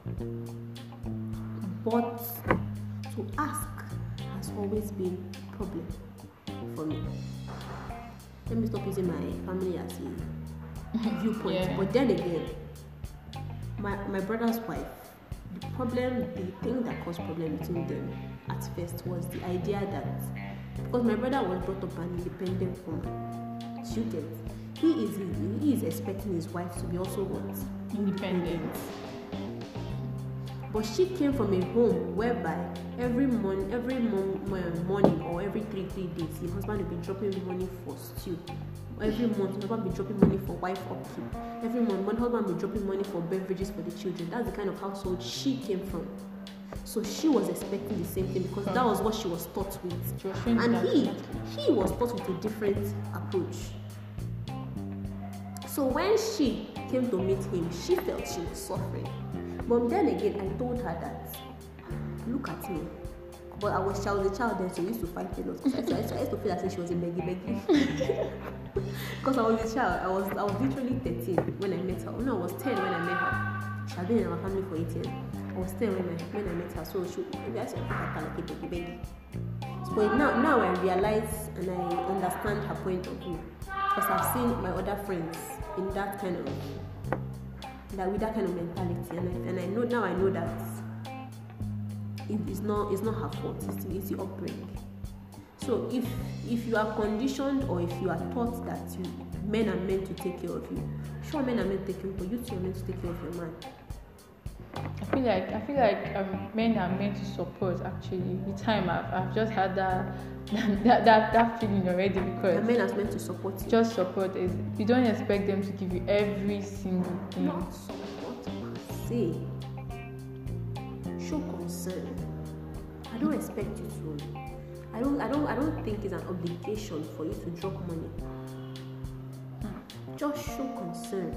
Speaker 2: But to ask has always been a problem for me. Let me stop using my family as a viewpoint.
Speaker 1: Yeah.
Speaker 2: But then again, my my brother's wife, the problem, the thing that caused problem between them at first was the idea that because my brother was brought up an independent woman, she gets he is he is expecting his wife to be also what?
Speaker 1: Independent.
Speaker 2: But she came from a home whereby every mon- every mon- morning or every three three days, the husband will be dropping money for stew. Every month, the husband will be dropping money for wife upkeep. Every month, the husband will be dropping money for beverages for the children. That's the kind of household she came from. So she was expecting the same thing because that was what she was taught with. And he, he was taught with a different approach. So when she came to meet him, she felt she was suffering. But then again, I told her that, look at me. But I was, I was a child then, so we used to fight a lot. I, I, I used to feel as if she was a beggy beggy. Because I was a child. I was I was literally thirteen when I met her. No, I was ten when I met her. She had been in our family for eight years. I was ten when I when I met her. So she maybe I said I like a beggy beggy. But now now I realize and I understand her point of view. Because I've seen my other friends in that kind of that with that kind of mentality, and I, and I know now I know that it is not it's not her fault. It's the, it's the upbringing. So if if you are conditioned or if you are taught that you, men are meant to take care of you, sure men are meant to take care of you, but you two are meant to take care of your man.
Speaker 1: I feel like I feel like um, men are meant to support. Actually, with time, I've, I've just had that that, that that feeling already because
Speaker 2: The men are meant to support you.
Speaker 1: just support is you don't expect them to give you every single thing.
Speaker 2: Not support per se. Show concern. I don't expect you to. I don't. I don't. I don't think it's an obligation for you to drop money. Just show concern.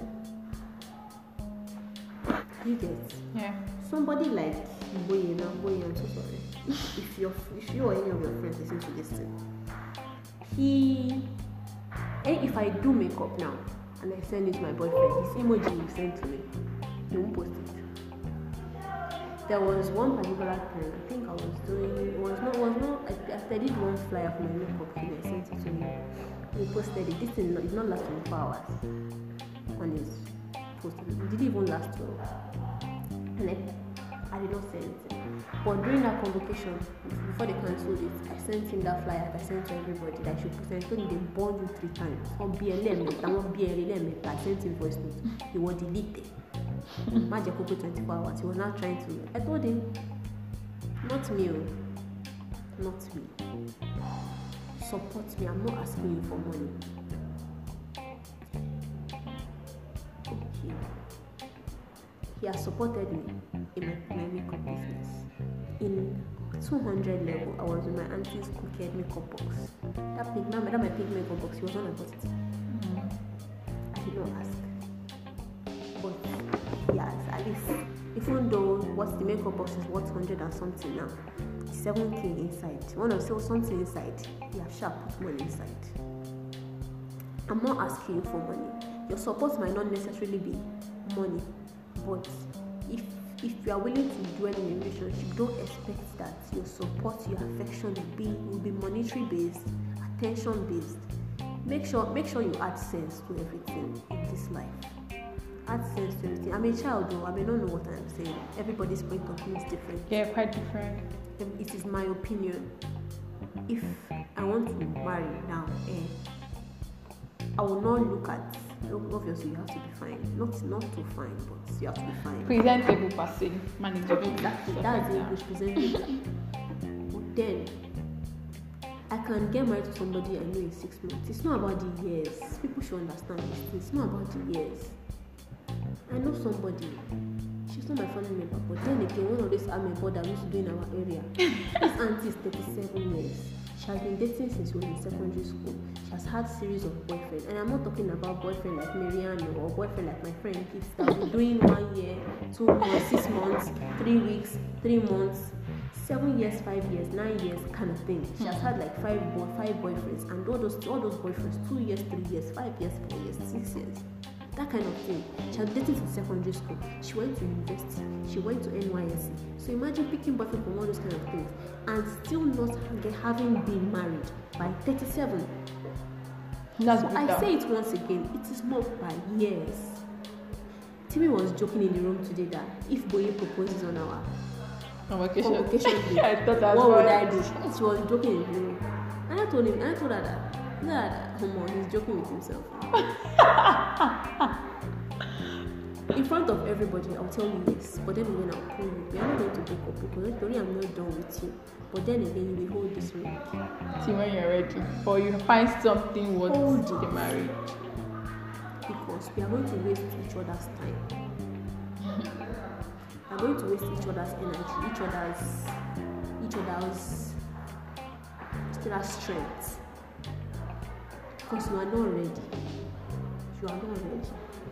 Speaker 2: You get?
Speaker 1: Yeah.
Speaker 2: Somebody like Boye, now Boye, I'm so sorry. If you're, if you or any of your friends listen to this thing, he, and if I do makeup now and I send it to my boyfriend, this emoji you send to me, he won't post it. There was one particular time, I think I was doing, it was not, was not, I, I did one flyer for my makeup kit, I sent it to him. He posted it. This thing is not last twenty-four hours on his post. It didn't even last twelve. And I, I did not send it. But during that convocation, before they cancelled it, I sent him that flyer. I sent to everybody that I should present. I told him they burned you three times. On B L M, I want B L M. I sent him voice note. He was deleted. Magic Coco twenty-four hours. He was not trying to. I told him, not me, not me. Support me. I'm not asking you for money. Okay. He has supported me in my, my makeup business. In two hundred level, I was in my auntie's cookie makeup box. That pink, that, that my pink makeup box, he was on about it. Mm-hmm. I did not ask. But yes, at least, even though what the makeup box is worth one hundred and something now, seven K inside. One of something inside. Yeah, sharp put money inside. I'm not asking you for money. Your support might not necessarily be money, but if if you are willing to dwell in a relationship, don't expect that your support, your affection will be will be monetary based, attention based. Make sure make sure you add sense to everything in this life. Add sense to everything. I'm a child though, I may not know what I'm saying. Everybody's point of view is different.
Speaker 1: Yeah, quite different.
Speaker 2: It is my opinion. If I want to marry now, eh, I will not look at. Obviously, you have to be fine. Not not too fine, but you have to be fine.
Speaker 1: Presentable per se, manageable.
Speaker 2: Exactly. That's the English presentable. But then, I can get married to somebody I know in six months. It's not about the years. People should understand this. It's not about the years. I know somebody. She's not my family member, but then again, one of these army board that we used to do in our area. This auntie is thirty-seven years. She has been dating since we were in secondary school. She has had series of boyfriends, and I'm not talking about boyfriend like Mariano or boyfriend like my friend Gibbs that will be doing one year, two months, six months, three weeks, three months, seven years, five years, nine years kind of thing. She has had like five boy, five boyfriends, and all those all those boyfriends, two years, three years, five years, four years, six years. That kind of thing. She had dated in secondary school. She went to university. She went to N Y S C. So imagine picking boyfriend from all those kind of things and still not having been married by thirty-seven.
Speaker 1: That's
Speaker 2: so I
Speaker 1: brutal.
Speaker 2: say it once again, it is not by years. Timmy was joking in the room today that if Boye proposes on our
Speaker 1: Convocation.
Speaker 2: convocation day,
Speaker 1: I thought that
Speaker 2: what
Speaker 1: was
Speaker 2: would I do? She was joking in the room. And I told him, and I told her that, that, come on, he's joking with himself. In front of everybody, I'll tell you yes, but then again, I'll pull you. We are not going to break up because actually I'm not done with you. But then again, you will hold this ring.
Speaker 1: See when you're ready, or you find something worth
Speaker 2: Hold
Speaker 1: the
Speaker 2: it.
Speaker 1: marriage.
Speaker 2: Because we are going to waste each other's time. We are going to waste each other's energy, each other's, each other's, each other's strength. Because you are not ready. You are not ready.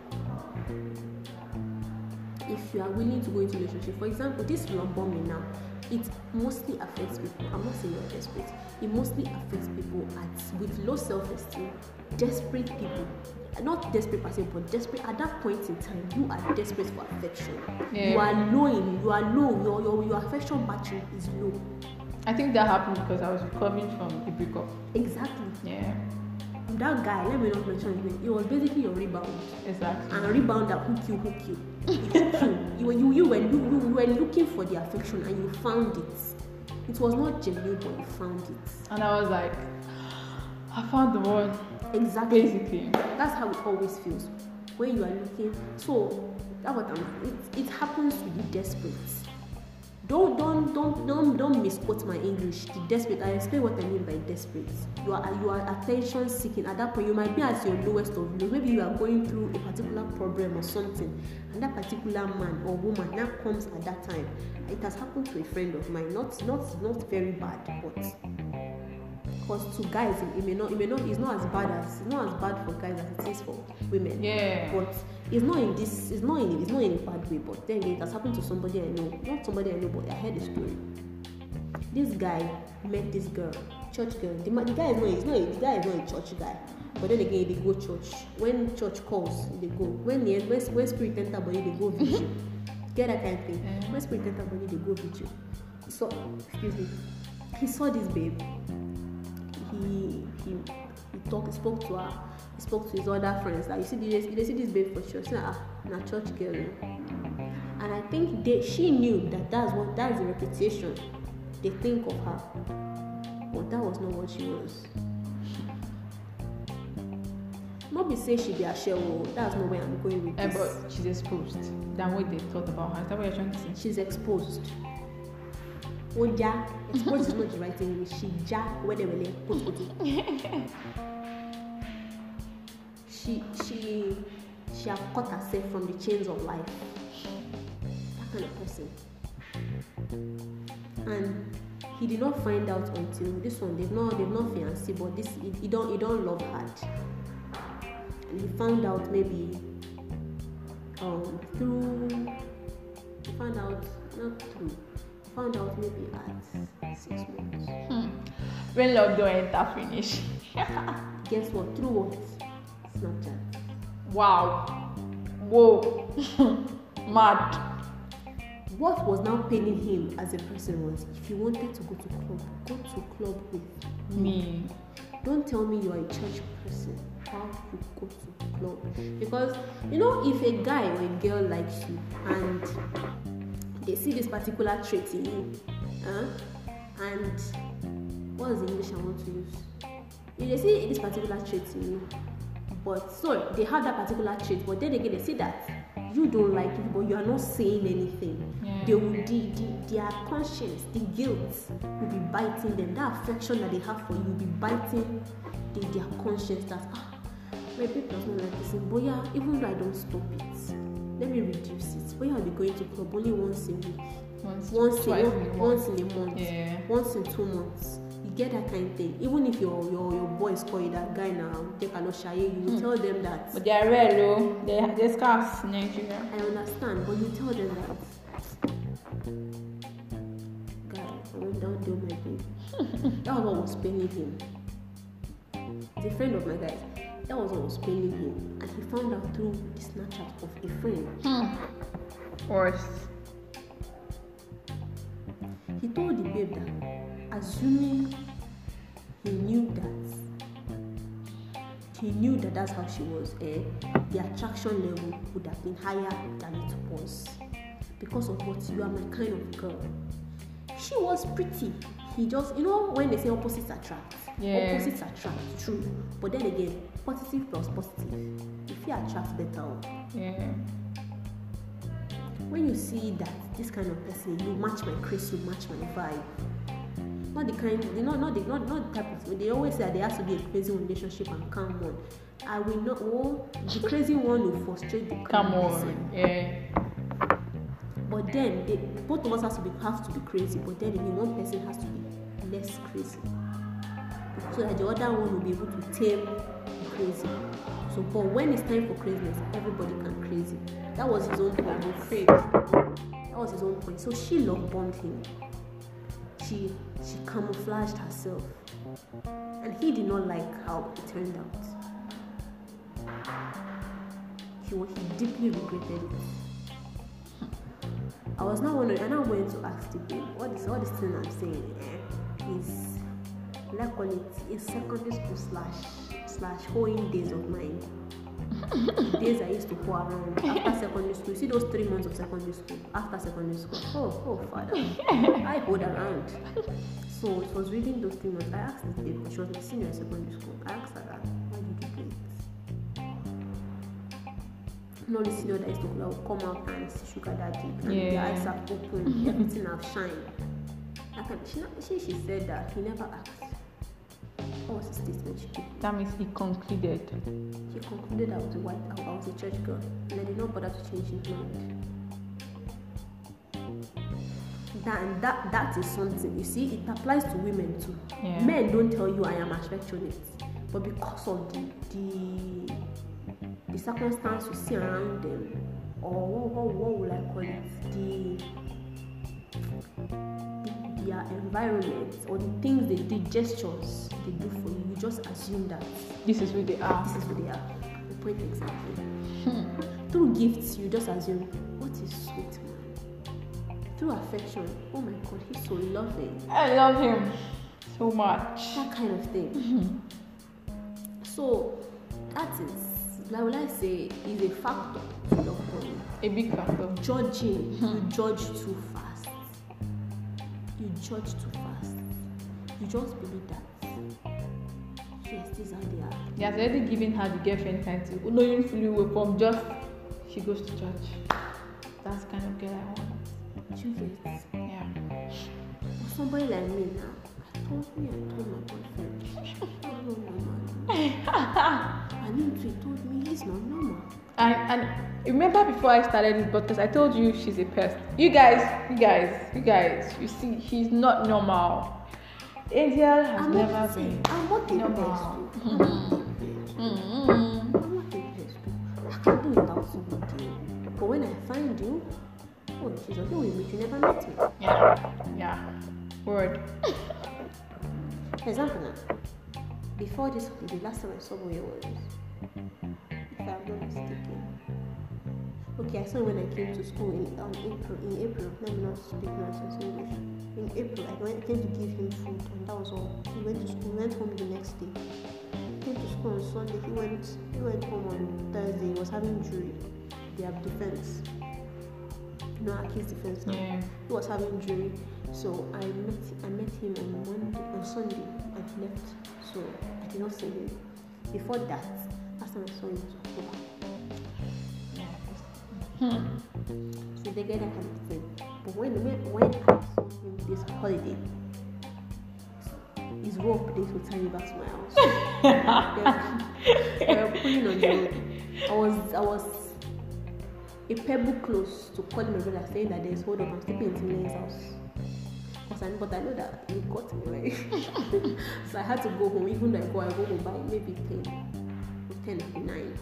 Speaker 2: If you are willing to go into a relationship, for example, this lump bombing now, it mostly affects people. I'm not saying you're desperate. It mostly affects people at with low self-esteem, desperate people. Not desperate per se, but desperate at that point in time. You are desperate for affection.
Speaker 1: Yeah.
Speaker 2: You are low in. You are low. Your your your affection battery is low.
Speaker 1: I think that happened because I was recovering from a breakup.
Speaker 2: Exactly.
Speaker 1: Yeah,
Speaker 2: That guy, let me not mention his name. It was basically your rebound.
Speaker 1: exactly.
Speaker 2: And rebound that hook you, hook you. It hook you. You were you, you were you, you were looking for the affection and you found it. It was not genuine, but you found it.
Speaker 1: And I was like, I found the one.
Speaker 2: Exactly.
Speaker 1: Basically.
Speaker 2: That's how it always feels when you are looking. So That's what I'm. It, it happens to the desperate. Don't don't don't don't don't misquote my English. The desperate. I explain what I mean by desperate. You are you are attention seeking. At that point, you might be at your lowest of low. Maybe you are going through a particular problem or something, and that particular man or woman now comes at that time. It has happened to a friend of mine. Not not not very bad, but because to guys it, it may not it may not it's not as bad as it's not as bad for guys as it is for women.
Speaker 1: Yeah.
Speaker 2: But it's not in this it's not in it's not in a bad way. But then again, it has happened to somebody I know. Not somebody I know, but I heard the story. This guy met this girl, church girl. The, the guy is not he's not the guy is not a church guy. But then again, they go church. When church calls, they go. When the when, when spirit enter body, they go vigil. Get that kind of thing.
Speaker 1: Yeah.
Speaker 2: When spirit enter body, they go vigil. So excuse me. He saw this babe. He he he talked, he spoke to her, he spoke to his other friends. Like, you see, they, they see this babe for church. Say, ah, na church girl. And I think they, she knew that that's what that's the reputation they think of her. But that was not what she was. Not be say she be a shell. That's not where I'm going with
Speaker 1: Eh,
Speaker 2: this.
Speaker 1: but she's exposed. Than what they thought about her. Is that what you're trying to say?
Speaker 2: She's exposed. Oja, exposed is not the right English. She ja where they were put it. She she she have cut herself from the chains of life. That kind of person. And he did not find out until this one. They've not they've not fiancé, but this he, he don't he don't love hard. And he found out maybe um through he found out not through he found out maybe at six months.
Speaker 1: Hmm. When love don't enter finish.
Speaker 2: Guess what? Through what? Snapchat.
Speaker 1: Wow. Whoa. Mad.
Speaker 2: What was now paining him as a person was, if you wanted to go to club, go to club with
Speaker 1: Me.
Speaker 2: Don't tell me you are a church person. How you go to club? Because you know, if a guy or a girl likes you and they see this particular trait in you, huh? And what is the English I want to use? If they see this particular trait in you, but sorry, they have that particular trait, but then again they see that you don't like it, but you are not saying anything.
Speaker 1: Yeah.
Speaker 2: They will, the, the, their conscience, the guilt will be biting them. That affection that they have for you will be biting the, their conscience. That ah, my people does not like this, but yeah, even though I don't stop it, let me reduce it. But yeah, I'll be going to club only once a week,
Speaker 1: Once,
Speaker 2: once
Speaker 1: twice
Speaker 2: in,
Speaker 1: in a
Speaker 2: once
Speaker 1: month.
Speaker 2: in a month,
Speaker 1: Yeah.
Speaker 2: once in two months. You get that kind of thing. Even if your your, your boys call you that guy now, take a look shy, you will
Speaker 1: Hmm.
Speaker 2: tell them that.
Speaker 1: But they are rare though. They they're scarce in Nigeria.
Speaker 2: I understand, but you tell them that. Guy, I went down there, my baby. That was what was paining him. He's a friend of my guys. That was what was paining him, and he found out through the Snapchat of a friend.
Speaker 1: Hmm. Worse.
Speaker 2: He told the babe that, assuming he knew that, he knew that that's how she was, eh, the attraction level would have been higher than it was. Because of what? You are my kind of girl. She was pretty. He just, you know, when they say opposites attract,
Speaker 1: Yeah.
Speaker 2: opposites attract, true. But then again, positive plus positive, if you attract better.
Speaker 1: Yeah.
Speaker 2: When you see that this kind of person, you match my craze, you match my vibe. Not the kind, you know, not the not not the type of. They always say that there has to be a crazy relationship and calm one. I will not. Oh, the crazy one will frustrate the calm
Speaker 1: Come
Speaker 2: person.
Speaker 1: on. Yeah.
Speaker 2: But then they, both of us has to be have to be crazy. But then again, one person has to be less crazy, so that the other one will be able to tame the crazy. So, but when it's time for craziness, everybody can crazy. That was his own point.
Speaker 1: Faith.
Speaker 2: That was his own point. So she love bombed him. She she camouflaged herself, and he did not like how it turned out. He wa- he deeply regretted it. I was not wondering, and I went to ask the babe, what is all this thing I'm saying? Eh, is let's call it is secondary school slash slash hoeing days of mine. The days I used to go around after secondary school. You see those three months of secondary school, after secondary school. Oh, oh, father. I hold around. So it was within those three months. I asked this babe, she was my senior in secondary school. I asked her that, why did you do it? not the senior that is talking, that will come out and see sugar daddy, and
Speaker 1: Yeah.
Speaker 2: their eyes are open, everything have shine. I can, she, not- she, she said that he never asked. What was the statement she gave?
Speaker 1: That means he concluded.
Speaker 2: She concluded I was a white, I was a church girl, and I did not bother to change his mind. That and that that is something, you see, it applies to women too.
Speaker 1: Yeah.
Speaker 2: Men don't tell you I am affectionate, but because of the the, the circumstance you see around them, or what, what, what would I call it, the, the their environment or the things they did, gestures they do for you, you just assume that
Speaker 1: This is who they are.
Speaker 2: this is who they are. The point exactly. Through gifts, you just assume what is sweet man. Through affection, oh my god, he's so loving.
Speaker 1: I love him so much.
Speaker 2: That kind of thing. So that is, like, will I say, is a factor to love bombing.
Speaker 1: A big factor.
Speaker 2: Judging, you judge too fast. You judge too fast. You just believe that yes, this is how they are.
Speaker 1: He has already given her the girlfriend title, knowing fully well from just she goes to church. That's the kind of girl I want.
Speaker 2: Do you get it?
Speaker 1: Yeah.
Speaker 2: For somebody like me now, I told me, I told my boyfriend, I don't know, man. And him too, he told me he's not normal.
Speaker 1: And and remember before I started this podcast, I told you she's a pest. You guys, you guys, you guys, you see, she's not normal. Angel has
Speaker 2: I'm
Speaker 1: never
Speaker 2: not,
Speaker 1: been
Speaker 2: I'm not a
Speaker 1: normal.
Speaker 2: pest. I'm not a pest.
Speaker 1: Mm-hmm.
Speaker 2: I'm not a pest. I can do without somebody. But when I find you, oh Jesus, you will meet, you never met me.
Speaker 1: Yeah, yeah. Word.
Speaker 2: Example now. Before this, the last time I saw Boye was, if I'm not mistaken. Okay, I saw him when I came to school in um, April. In April, let me not speak nonsense English. In April, I went, came to give him food, and that was all. He went to school, went home the next day. He came to school on Sunday. He went, he went home on Thursday. He was having jury. They have defense. You know, Aki's defense now.
Speaker 1: Yeah.
Speaker 2: He was having jury, so I met I met him on Monday, on Sunday, and he left. So I did not see him. Before that, last time I saw him was October.
Speaker 1: Hmm.
Speaker 2: So they get that kind of thing. But when when I saw him this holiday, his rope days will carry me back to my house. they, they were pulling on the road. I was I was a pebble close to calling my brother saying that there's hold up, I'm sleeping in Tim's house. Because I, but I know that he got me right. So I had to go home. Even though I go, I go home by maybe ten, ten or nine.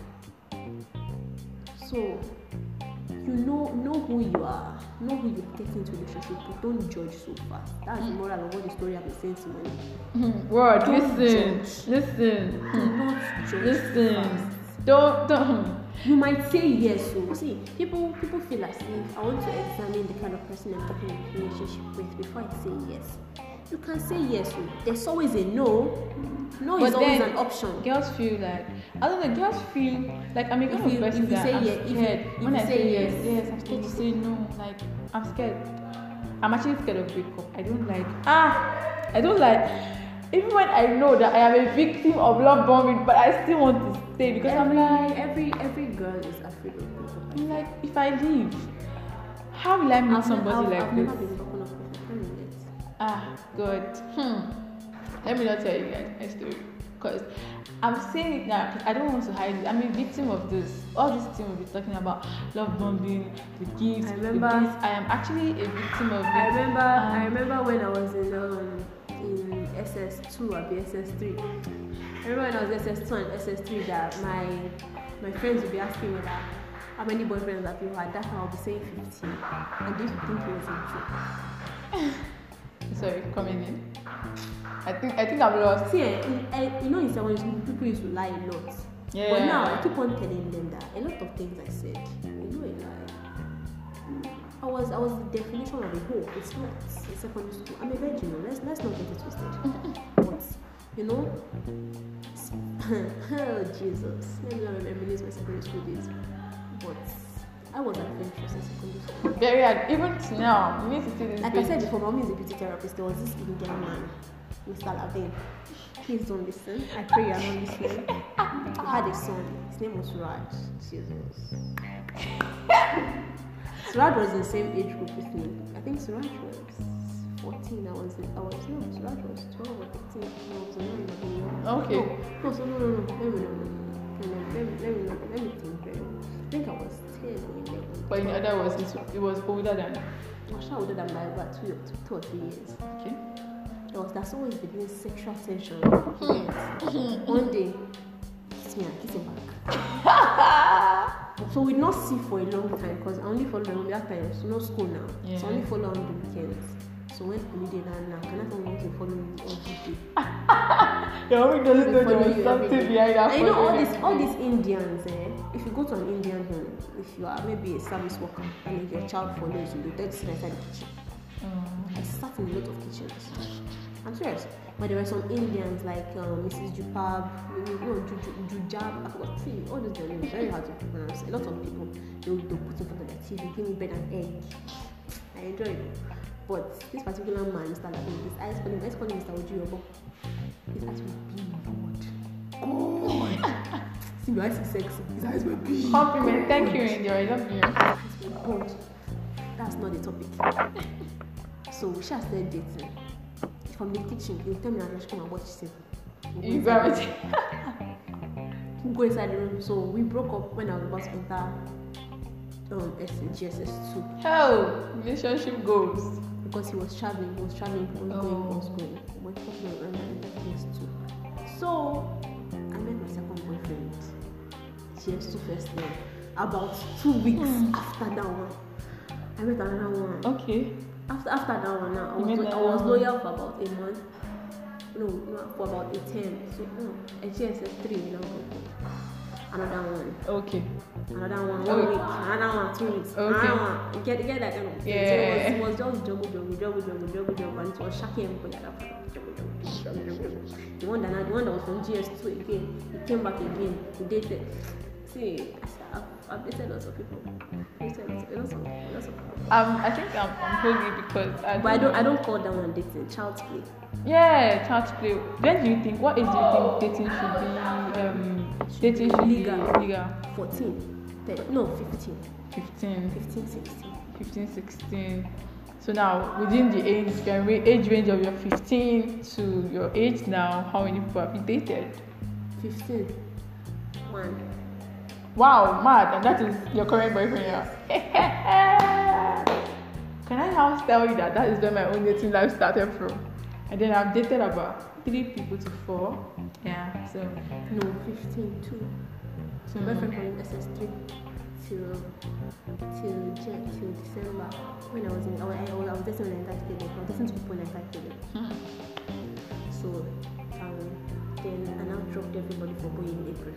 Speaker 2: So you know know who you are, know who you're getting into a relationship with. Don't judge so fast. That's the moral of what the story I've been saying to me.
Speaker 1: Word.
Speaker 2: Don't
Speaker 1: Listen.
Speaker 2: judge.
Speaker 1: Listen.
Speaker 2: Do not judge
Speaker 1: Listen.
Speaker 2: fast.
Speaker 1: Don't don't.
Speaker 2: You might say yes, so see, people people feel as if I want to examine the kind of person I'm talking in a relationship with before I say yes. You can say yes, so there's always a no. No
Speaker 1: But
Speaker 2: is always
Speaker 1: then
Speaker 2: an option.
Speaker 1: Girls feel like I don't know. Girls feel like I'm a kind
Speaker 2: If
Speaker 1: of
Speaker 2: you-
Speaker 1: person
Speaker 2: if you
Speaker 1: that
Speaker 2: say
Speaker 1: I'm
Speaker 2: yes- if you-
Speaker 1: scared.
Speaker 2: if
Speaker 1: when
Speaker 2: you
Speaker 1: I
Speaker 2: say
Speaker 1: say
Speaker 2: yes,
Speaker 1: yes, yes, I'm scared to say no. Like I'm scared. I'm actually scared of breakup. I don't like ah. I don't like. Even when I know that I am a victim of love bombing, but I still want to stay because
Speaker 2: every,
Speaker 1: I'm like,
Speaker 2: every every girl is afraid of breakup.
Speaker 1: I'm like, if I leave, how will I meet
Speaker 2: I've,
Speaker 1: somebody
Speaker 2: I've,
Speaker 1: like
Speaker 2: I've
Speaker 1: this?
Speaker 2: never been broken up with. I can't relate.
Speaker 1: Ah, good. Hmm. Let me not tell you guys my story. Because I'm saying it now, 'cause I don't want to hide it. I'm a victim of this. All this thing we'll be talking about love bombing, the gifts,
Speaker 2: I remember-
Speaker 1: the this. I am actually a victim of it.
Speaker 2: I remember
Speaker 1: Um,
Speaker 2: I remember when I was in um in S S two or S S three. I remember when I was S S two and S S three that my my friends would be asking me that how many boyfriends have you had? That time I'll be saying fifteen. And they used to think it was a joke.
Speaker 1: Sorry, coming in. I think I think I'm lost.
Speaker 2: See, eh, in, eh, you know in secondary school people used to lie a lot.
Speaker 1: Yeah.
Speaker 2: But now I keep on telling them that a lot of things I said, you know a lie. I was I was the definition of a hoe. It's not in secondary school. I'm a virgin. No? Let's let's not get it twisted. But you know, oh Jesus, let me not reminisce my secondary school days. But I was adventurous in secondary school.
Speaker 1: Very hard. Even to now, you need to see this.
Speaker 2: Like
Speaker 1: page.
Speaker 2: I said before, my mom is a beauty therapist. There was this Indian man, Mister Lavin. Please don't listen. I pray you are not listening. He had a son. His name was Raj. Jesus. Suraj was in the same age group with me. I think Suraj was fourteen. I was, I was, no, Suraj was twelve or thirteen. I was eleven.
Speaker 1: Okay.
Speaker 2: No, no, so no, no, no. Let me, no, no, no, no, let me, let me, let me think. Very well. I think I was ten or eleven.
Speaker 1: But in other words, it, it was older than.
Speaker 2: I was older than by about two, two, two or three years.
Speaker 1: Okay.
Speaker 2: There was, that's always been this sexual tension. Yes. One day, kiss me and kiss him back. So we not see for a long time because I only follow them that time. So no school now.
Speaker 1: Yeah.
Speaker 2: So I only follow on the weekends. So when holiday now, now can I come want to follow me every day?
Speaker 1: Your mommy doesn't know there
Speaker 2: Follow
Speaker 1: was
Speaker 2: you
Speaker 1: something
Speaker 2: every day.
Speaker 1: behind that.
Speaker 2: And you know all
Speaker 1: following
Speaker 2: these
Speaker 1: every
Speaker 2: all
Speaker 1: day.
Speaker 2: these Indians, eh? If you go to an Indian home, if you are maybe a service worker and if your child follows you, they tell you to sit inside the kitchen.
Speaker 1: Mm.
Speaker 2: I sat in a lot of kitchens. I'm serious. But there were some Indians like um, Missus Jupab, you know, Jujab, I forgot, see, all those names, very hard to pronounce. A lot of people, they'll, they'll put in front of their T V, give me bread and egg. I enjoy it. But this particular man, Mister Latin, his eyes calling, let's call him Mister Ojuyobo. His eyes were big, God. God. See, your eyes is sexy. His eyes were big.
Speaker 1: Compliment. Thank you, India. I love you.
Speaker 2: His eyes were God. That's not the topic. So we shall start dating. From the kitchen, he'll tell me I should come and watch T V.
Speaker 1: You got it.
Speaker 2: We'll go inside the room. So we broke up when I was about to enter um, G S S two.
Speaker 1: How relationship goes?
Speaker 2: Because he was traveling, he was traveling, he was going, he was going. We went up when I entered G S S two. So I met my second boyfriend, G S S two first year. About two weeks mm. after that one, I met another one.
Speaker 1: Okay.
Speaker 2: After after that one, now I was, lo- I was loyal for about a month. No, no, for about a term. So no, a G S S three, you know. Another one.
Speaker 1: Okay.
Speaker 2: Another one. One
Speaker 1: Okay.
Speaker 2: week. Another one. Two weeks.
Speaker 1: Okay.
Speaker 2: Another one. Get get that kind of thing.
Speaker 1: Yeah.
Speaker 2: So it was, it was just juggle, juggle, juggle, juggle, juggle, juggle, and it was shocking everybody at that point. Juggle, juggle, juggle, juggle, juggle. The one that the one that was from G S two again. He came back again. He dated. See, I've, I've dated lots of people. Dated lots of, lots of, lots of people.
Speaker 1: Um, I think I'm, I'm holding because I.
Speaker 2: But I don't I don't call that one dating. Child's play.
Speaker 1: Yeah, child's play. When do you think? What age do you think dating should be? Um, dating should
Speaker 2: Legal.
Speaker 1: be legal.
Speaker 2: Fourteen. Thirteen. No, fifteen.
Speaker 1: Fifteen.
Speaker 2: Fifteen, sixteen.
Speaker 1: fifteen, sixteen. So now, within the age, age range of your fifteen to your age now, how many people have you dated?
Speaker 2: Fifteen. One.
Speaker 1: Wow, mad, and that is your current boyfriend. Yeah. Can I now tell you that that is where my own dating life started from? And then I've dated about three people to four. Yeah, so.
Speaker 2: No, fifteen, two. So my boyfriend from S S three till till Jan, till December. When I was in, I was, I was, I was dating when I entered K D. I was dating two people when I entered K D.
Speaker 1: Hmm.
Speaker 2: So um, then I now dropped everybody for going in April.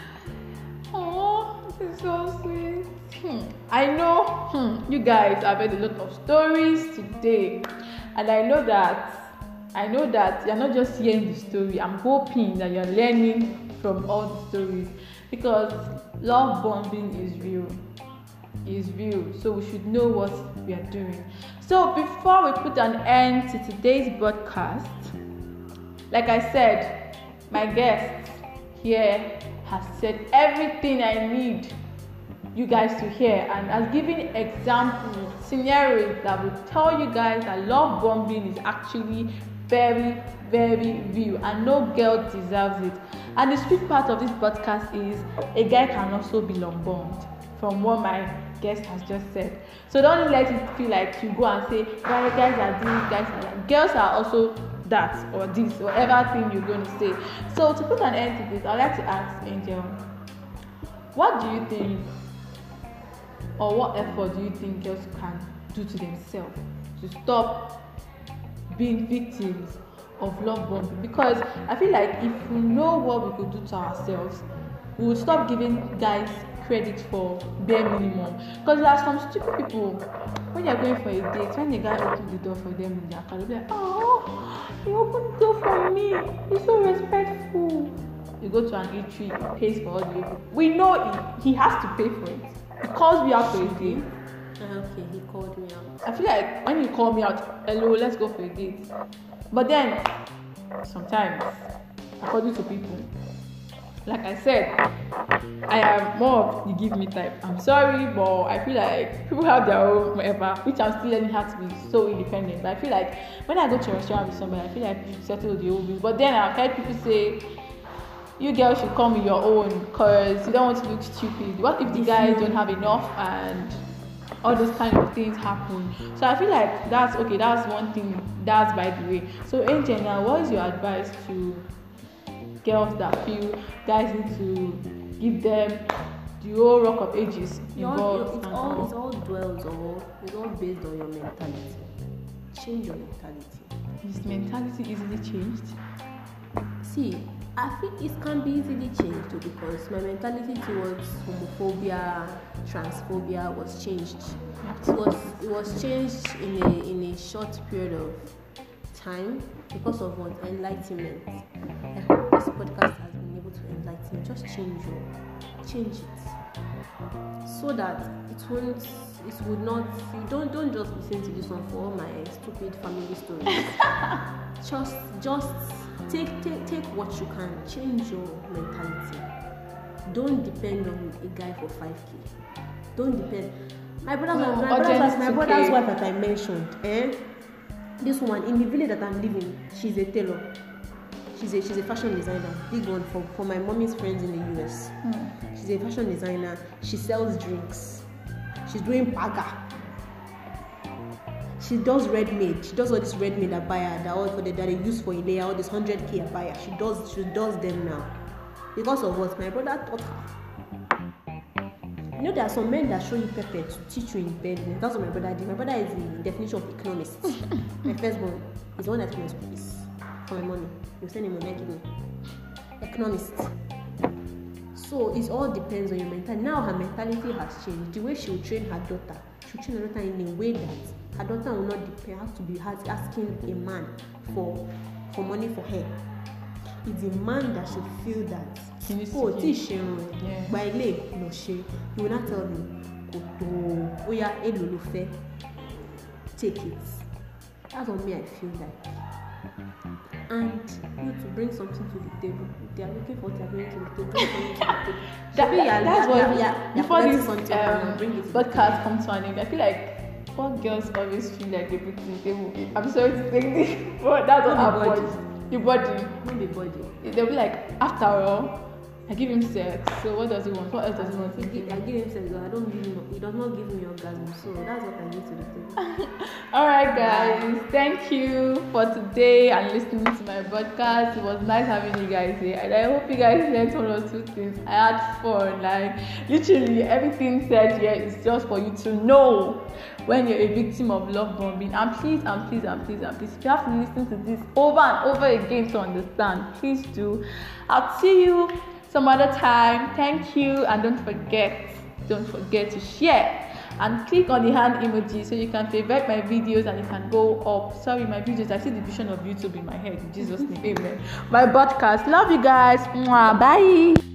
Speaker 1: Oh, this is so sweet. Hmm. I know hmm, you guys have heard a lot of stories today, and I know that I know that you're not just hearing the story. I'm hoping that you're learning from all the stories, because love bombing is real. Is real. So we should know what we are doing. So before we put an end to today's broadcast, like I said, my guest here has said everything I need you guys to hear, and has given examples, scenarios that will tell you guys that love bombing is actually very, very real, and no girl deserves it. And the sweet part of this podcast is a guy can also be love bombed, from what my guest has just said. So don't let it feel like you go and say, guys, guys are this, guys are that. Girls are also that or this, whatever thing you're going to say. So to put an end to this, I'd like to ask Angel, what do you think, or what effort do you think girls can do to themselves to stop being victims of love bombing? Because I feel like if we know what we could do to ourselves, we would stop giving guys credit for bare minimum. Because there are some stupid people, when you're going for a date, when the guy opens the door for them in their car, they'll be like, oh, he opened the door for me, he's so respectful. You go to an eatery, he pays for all the people. We know he, he has to pay for it. He calls me out for a date.
Speaker 2: Okay, he called me out.
Speaker 1: I feel like when you call me out, hello, let's go for a date. But then, sometimes, according to people, like I said, I am more of the give me type. I'm sorry, but I feel like people have their own whatever, which I'm still learning how to be so independent. But I feel like when I go to a restaurant with somebody, I feel like you should settle the whole bills. But then I've heard people say, you girls should come with your own because you don't want to look stupid. What if the guys don't have enough and all those kind of things happen? So I feel like that's okay, that's one thing, that's by the way. So in general, what is your advice to girls that feel guys need to give them the whole rock of ages involved?
Speaker 2: It's all, it's all dwells or it's all based on your mentality. Change your mentality.
Speaker 1: Is mentality easily changed?
Speaker 2: See, I feel it can be easily changed too, because my mentality towards homophobia, transphobia was changed. It was it was changed in a in a short period of time because of what? Enlightenment. I hope this podcast has been able to enlighten you. Just change your change it so that it won't it would not you don't don't just listen to this one for all my stupid family stories. just just take take take what you can. Change your mentality. Don't depend on a guy for five k. Don't depend. My brother's
Speaker 1: No,
Speaker 2: wife, my brother's wife, my brother's
Speaker 1: okay.
Speaker 2: wife that I mentioned, eh? This one in the village that I'm living, she's a tailor. She's a she's a fashion designer, big one for, for my mommy's friends in the U S.
Speaker 1: Hmm.
Speaker 2: She's a fashion designer. She sells drinks. She's doing paga. She does red made. She does all this red made abaya that all for the that they use for Ilea, all this hundred k abaya. She does she does them now. Because of what my brother taught her. You know, there are some men that show you pepper to teach you independence. That's what my brother did. My brother is the definition of economist. My firstborn is the one that took my school fees for my money. You send him money, I give me. Economist. So it all depends on your mentality. Now her mentality has changed. The way she will train her daughter, she will train her daughter in a way that her daughter will not depend, have to be asking a man for for money for her. It's a man that should feel that. Oh, this by leg, no she. You will not tell him, oh yeah, elulufe. Take it. That's what me I feel like. And you know, to bring something to the table. If they are looking for what they are bringing to the table, bring something to the table.
Speaker 1: that, that, that's what
Speaker 2: yeah, yeah,
Speaker 1: before this
Speaker 2: um, bring it
Speaker 1: podcast comes to an end, I feel like what girls always feel like they bring to the table. I'm sorry to say this, but that's what happens. The body.
Speaker 2: Not the body.
Speaker 1: They'll be like, after all, I give him sex. So what does he want? What else does he want?
Speaker 2: I give, I give him sex, but I don't give him. He does not give me orgasm. So that's what I give to the table.
Speaker 1: All right, guys. Thank you for today and listening to my podcast. It was nice having you guys here, and I hope you guys learned one or two things. I had fun. Like literally, everything said here is just for you to know when you're a victim of love bombing. And please, and please, and please, and please, if you have to listen to this over and over again to understand, please do. I'll see you some other time. Thank you, and don't forget, don't forget to share and click on the hand emoji so you can favorite my videos and you can go up. Sorry, my videos. I see the vision of YouTube in my head. In Jesus' name, amen. My podcast. Love you guys. Mwah, bye.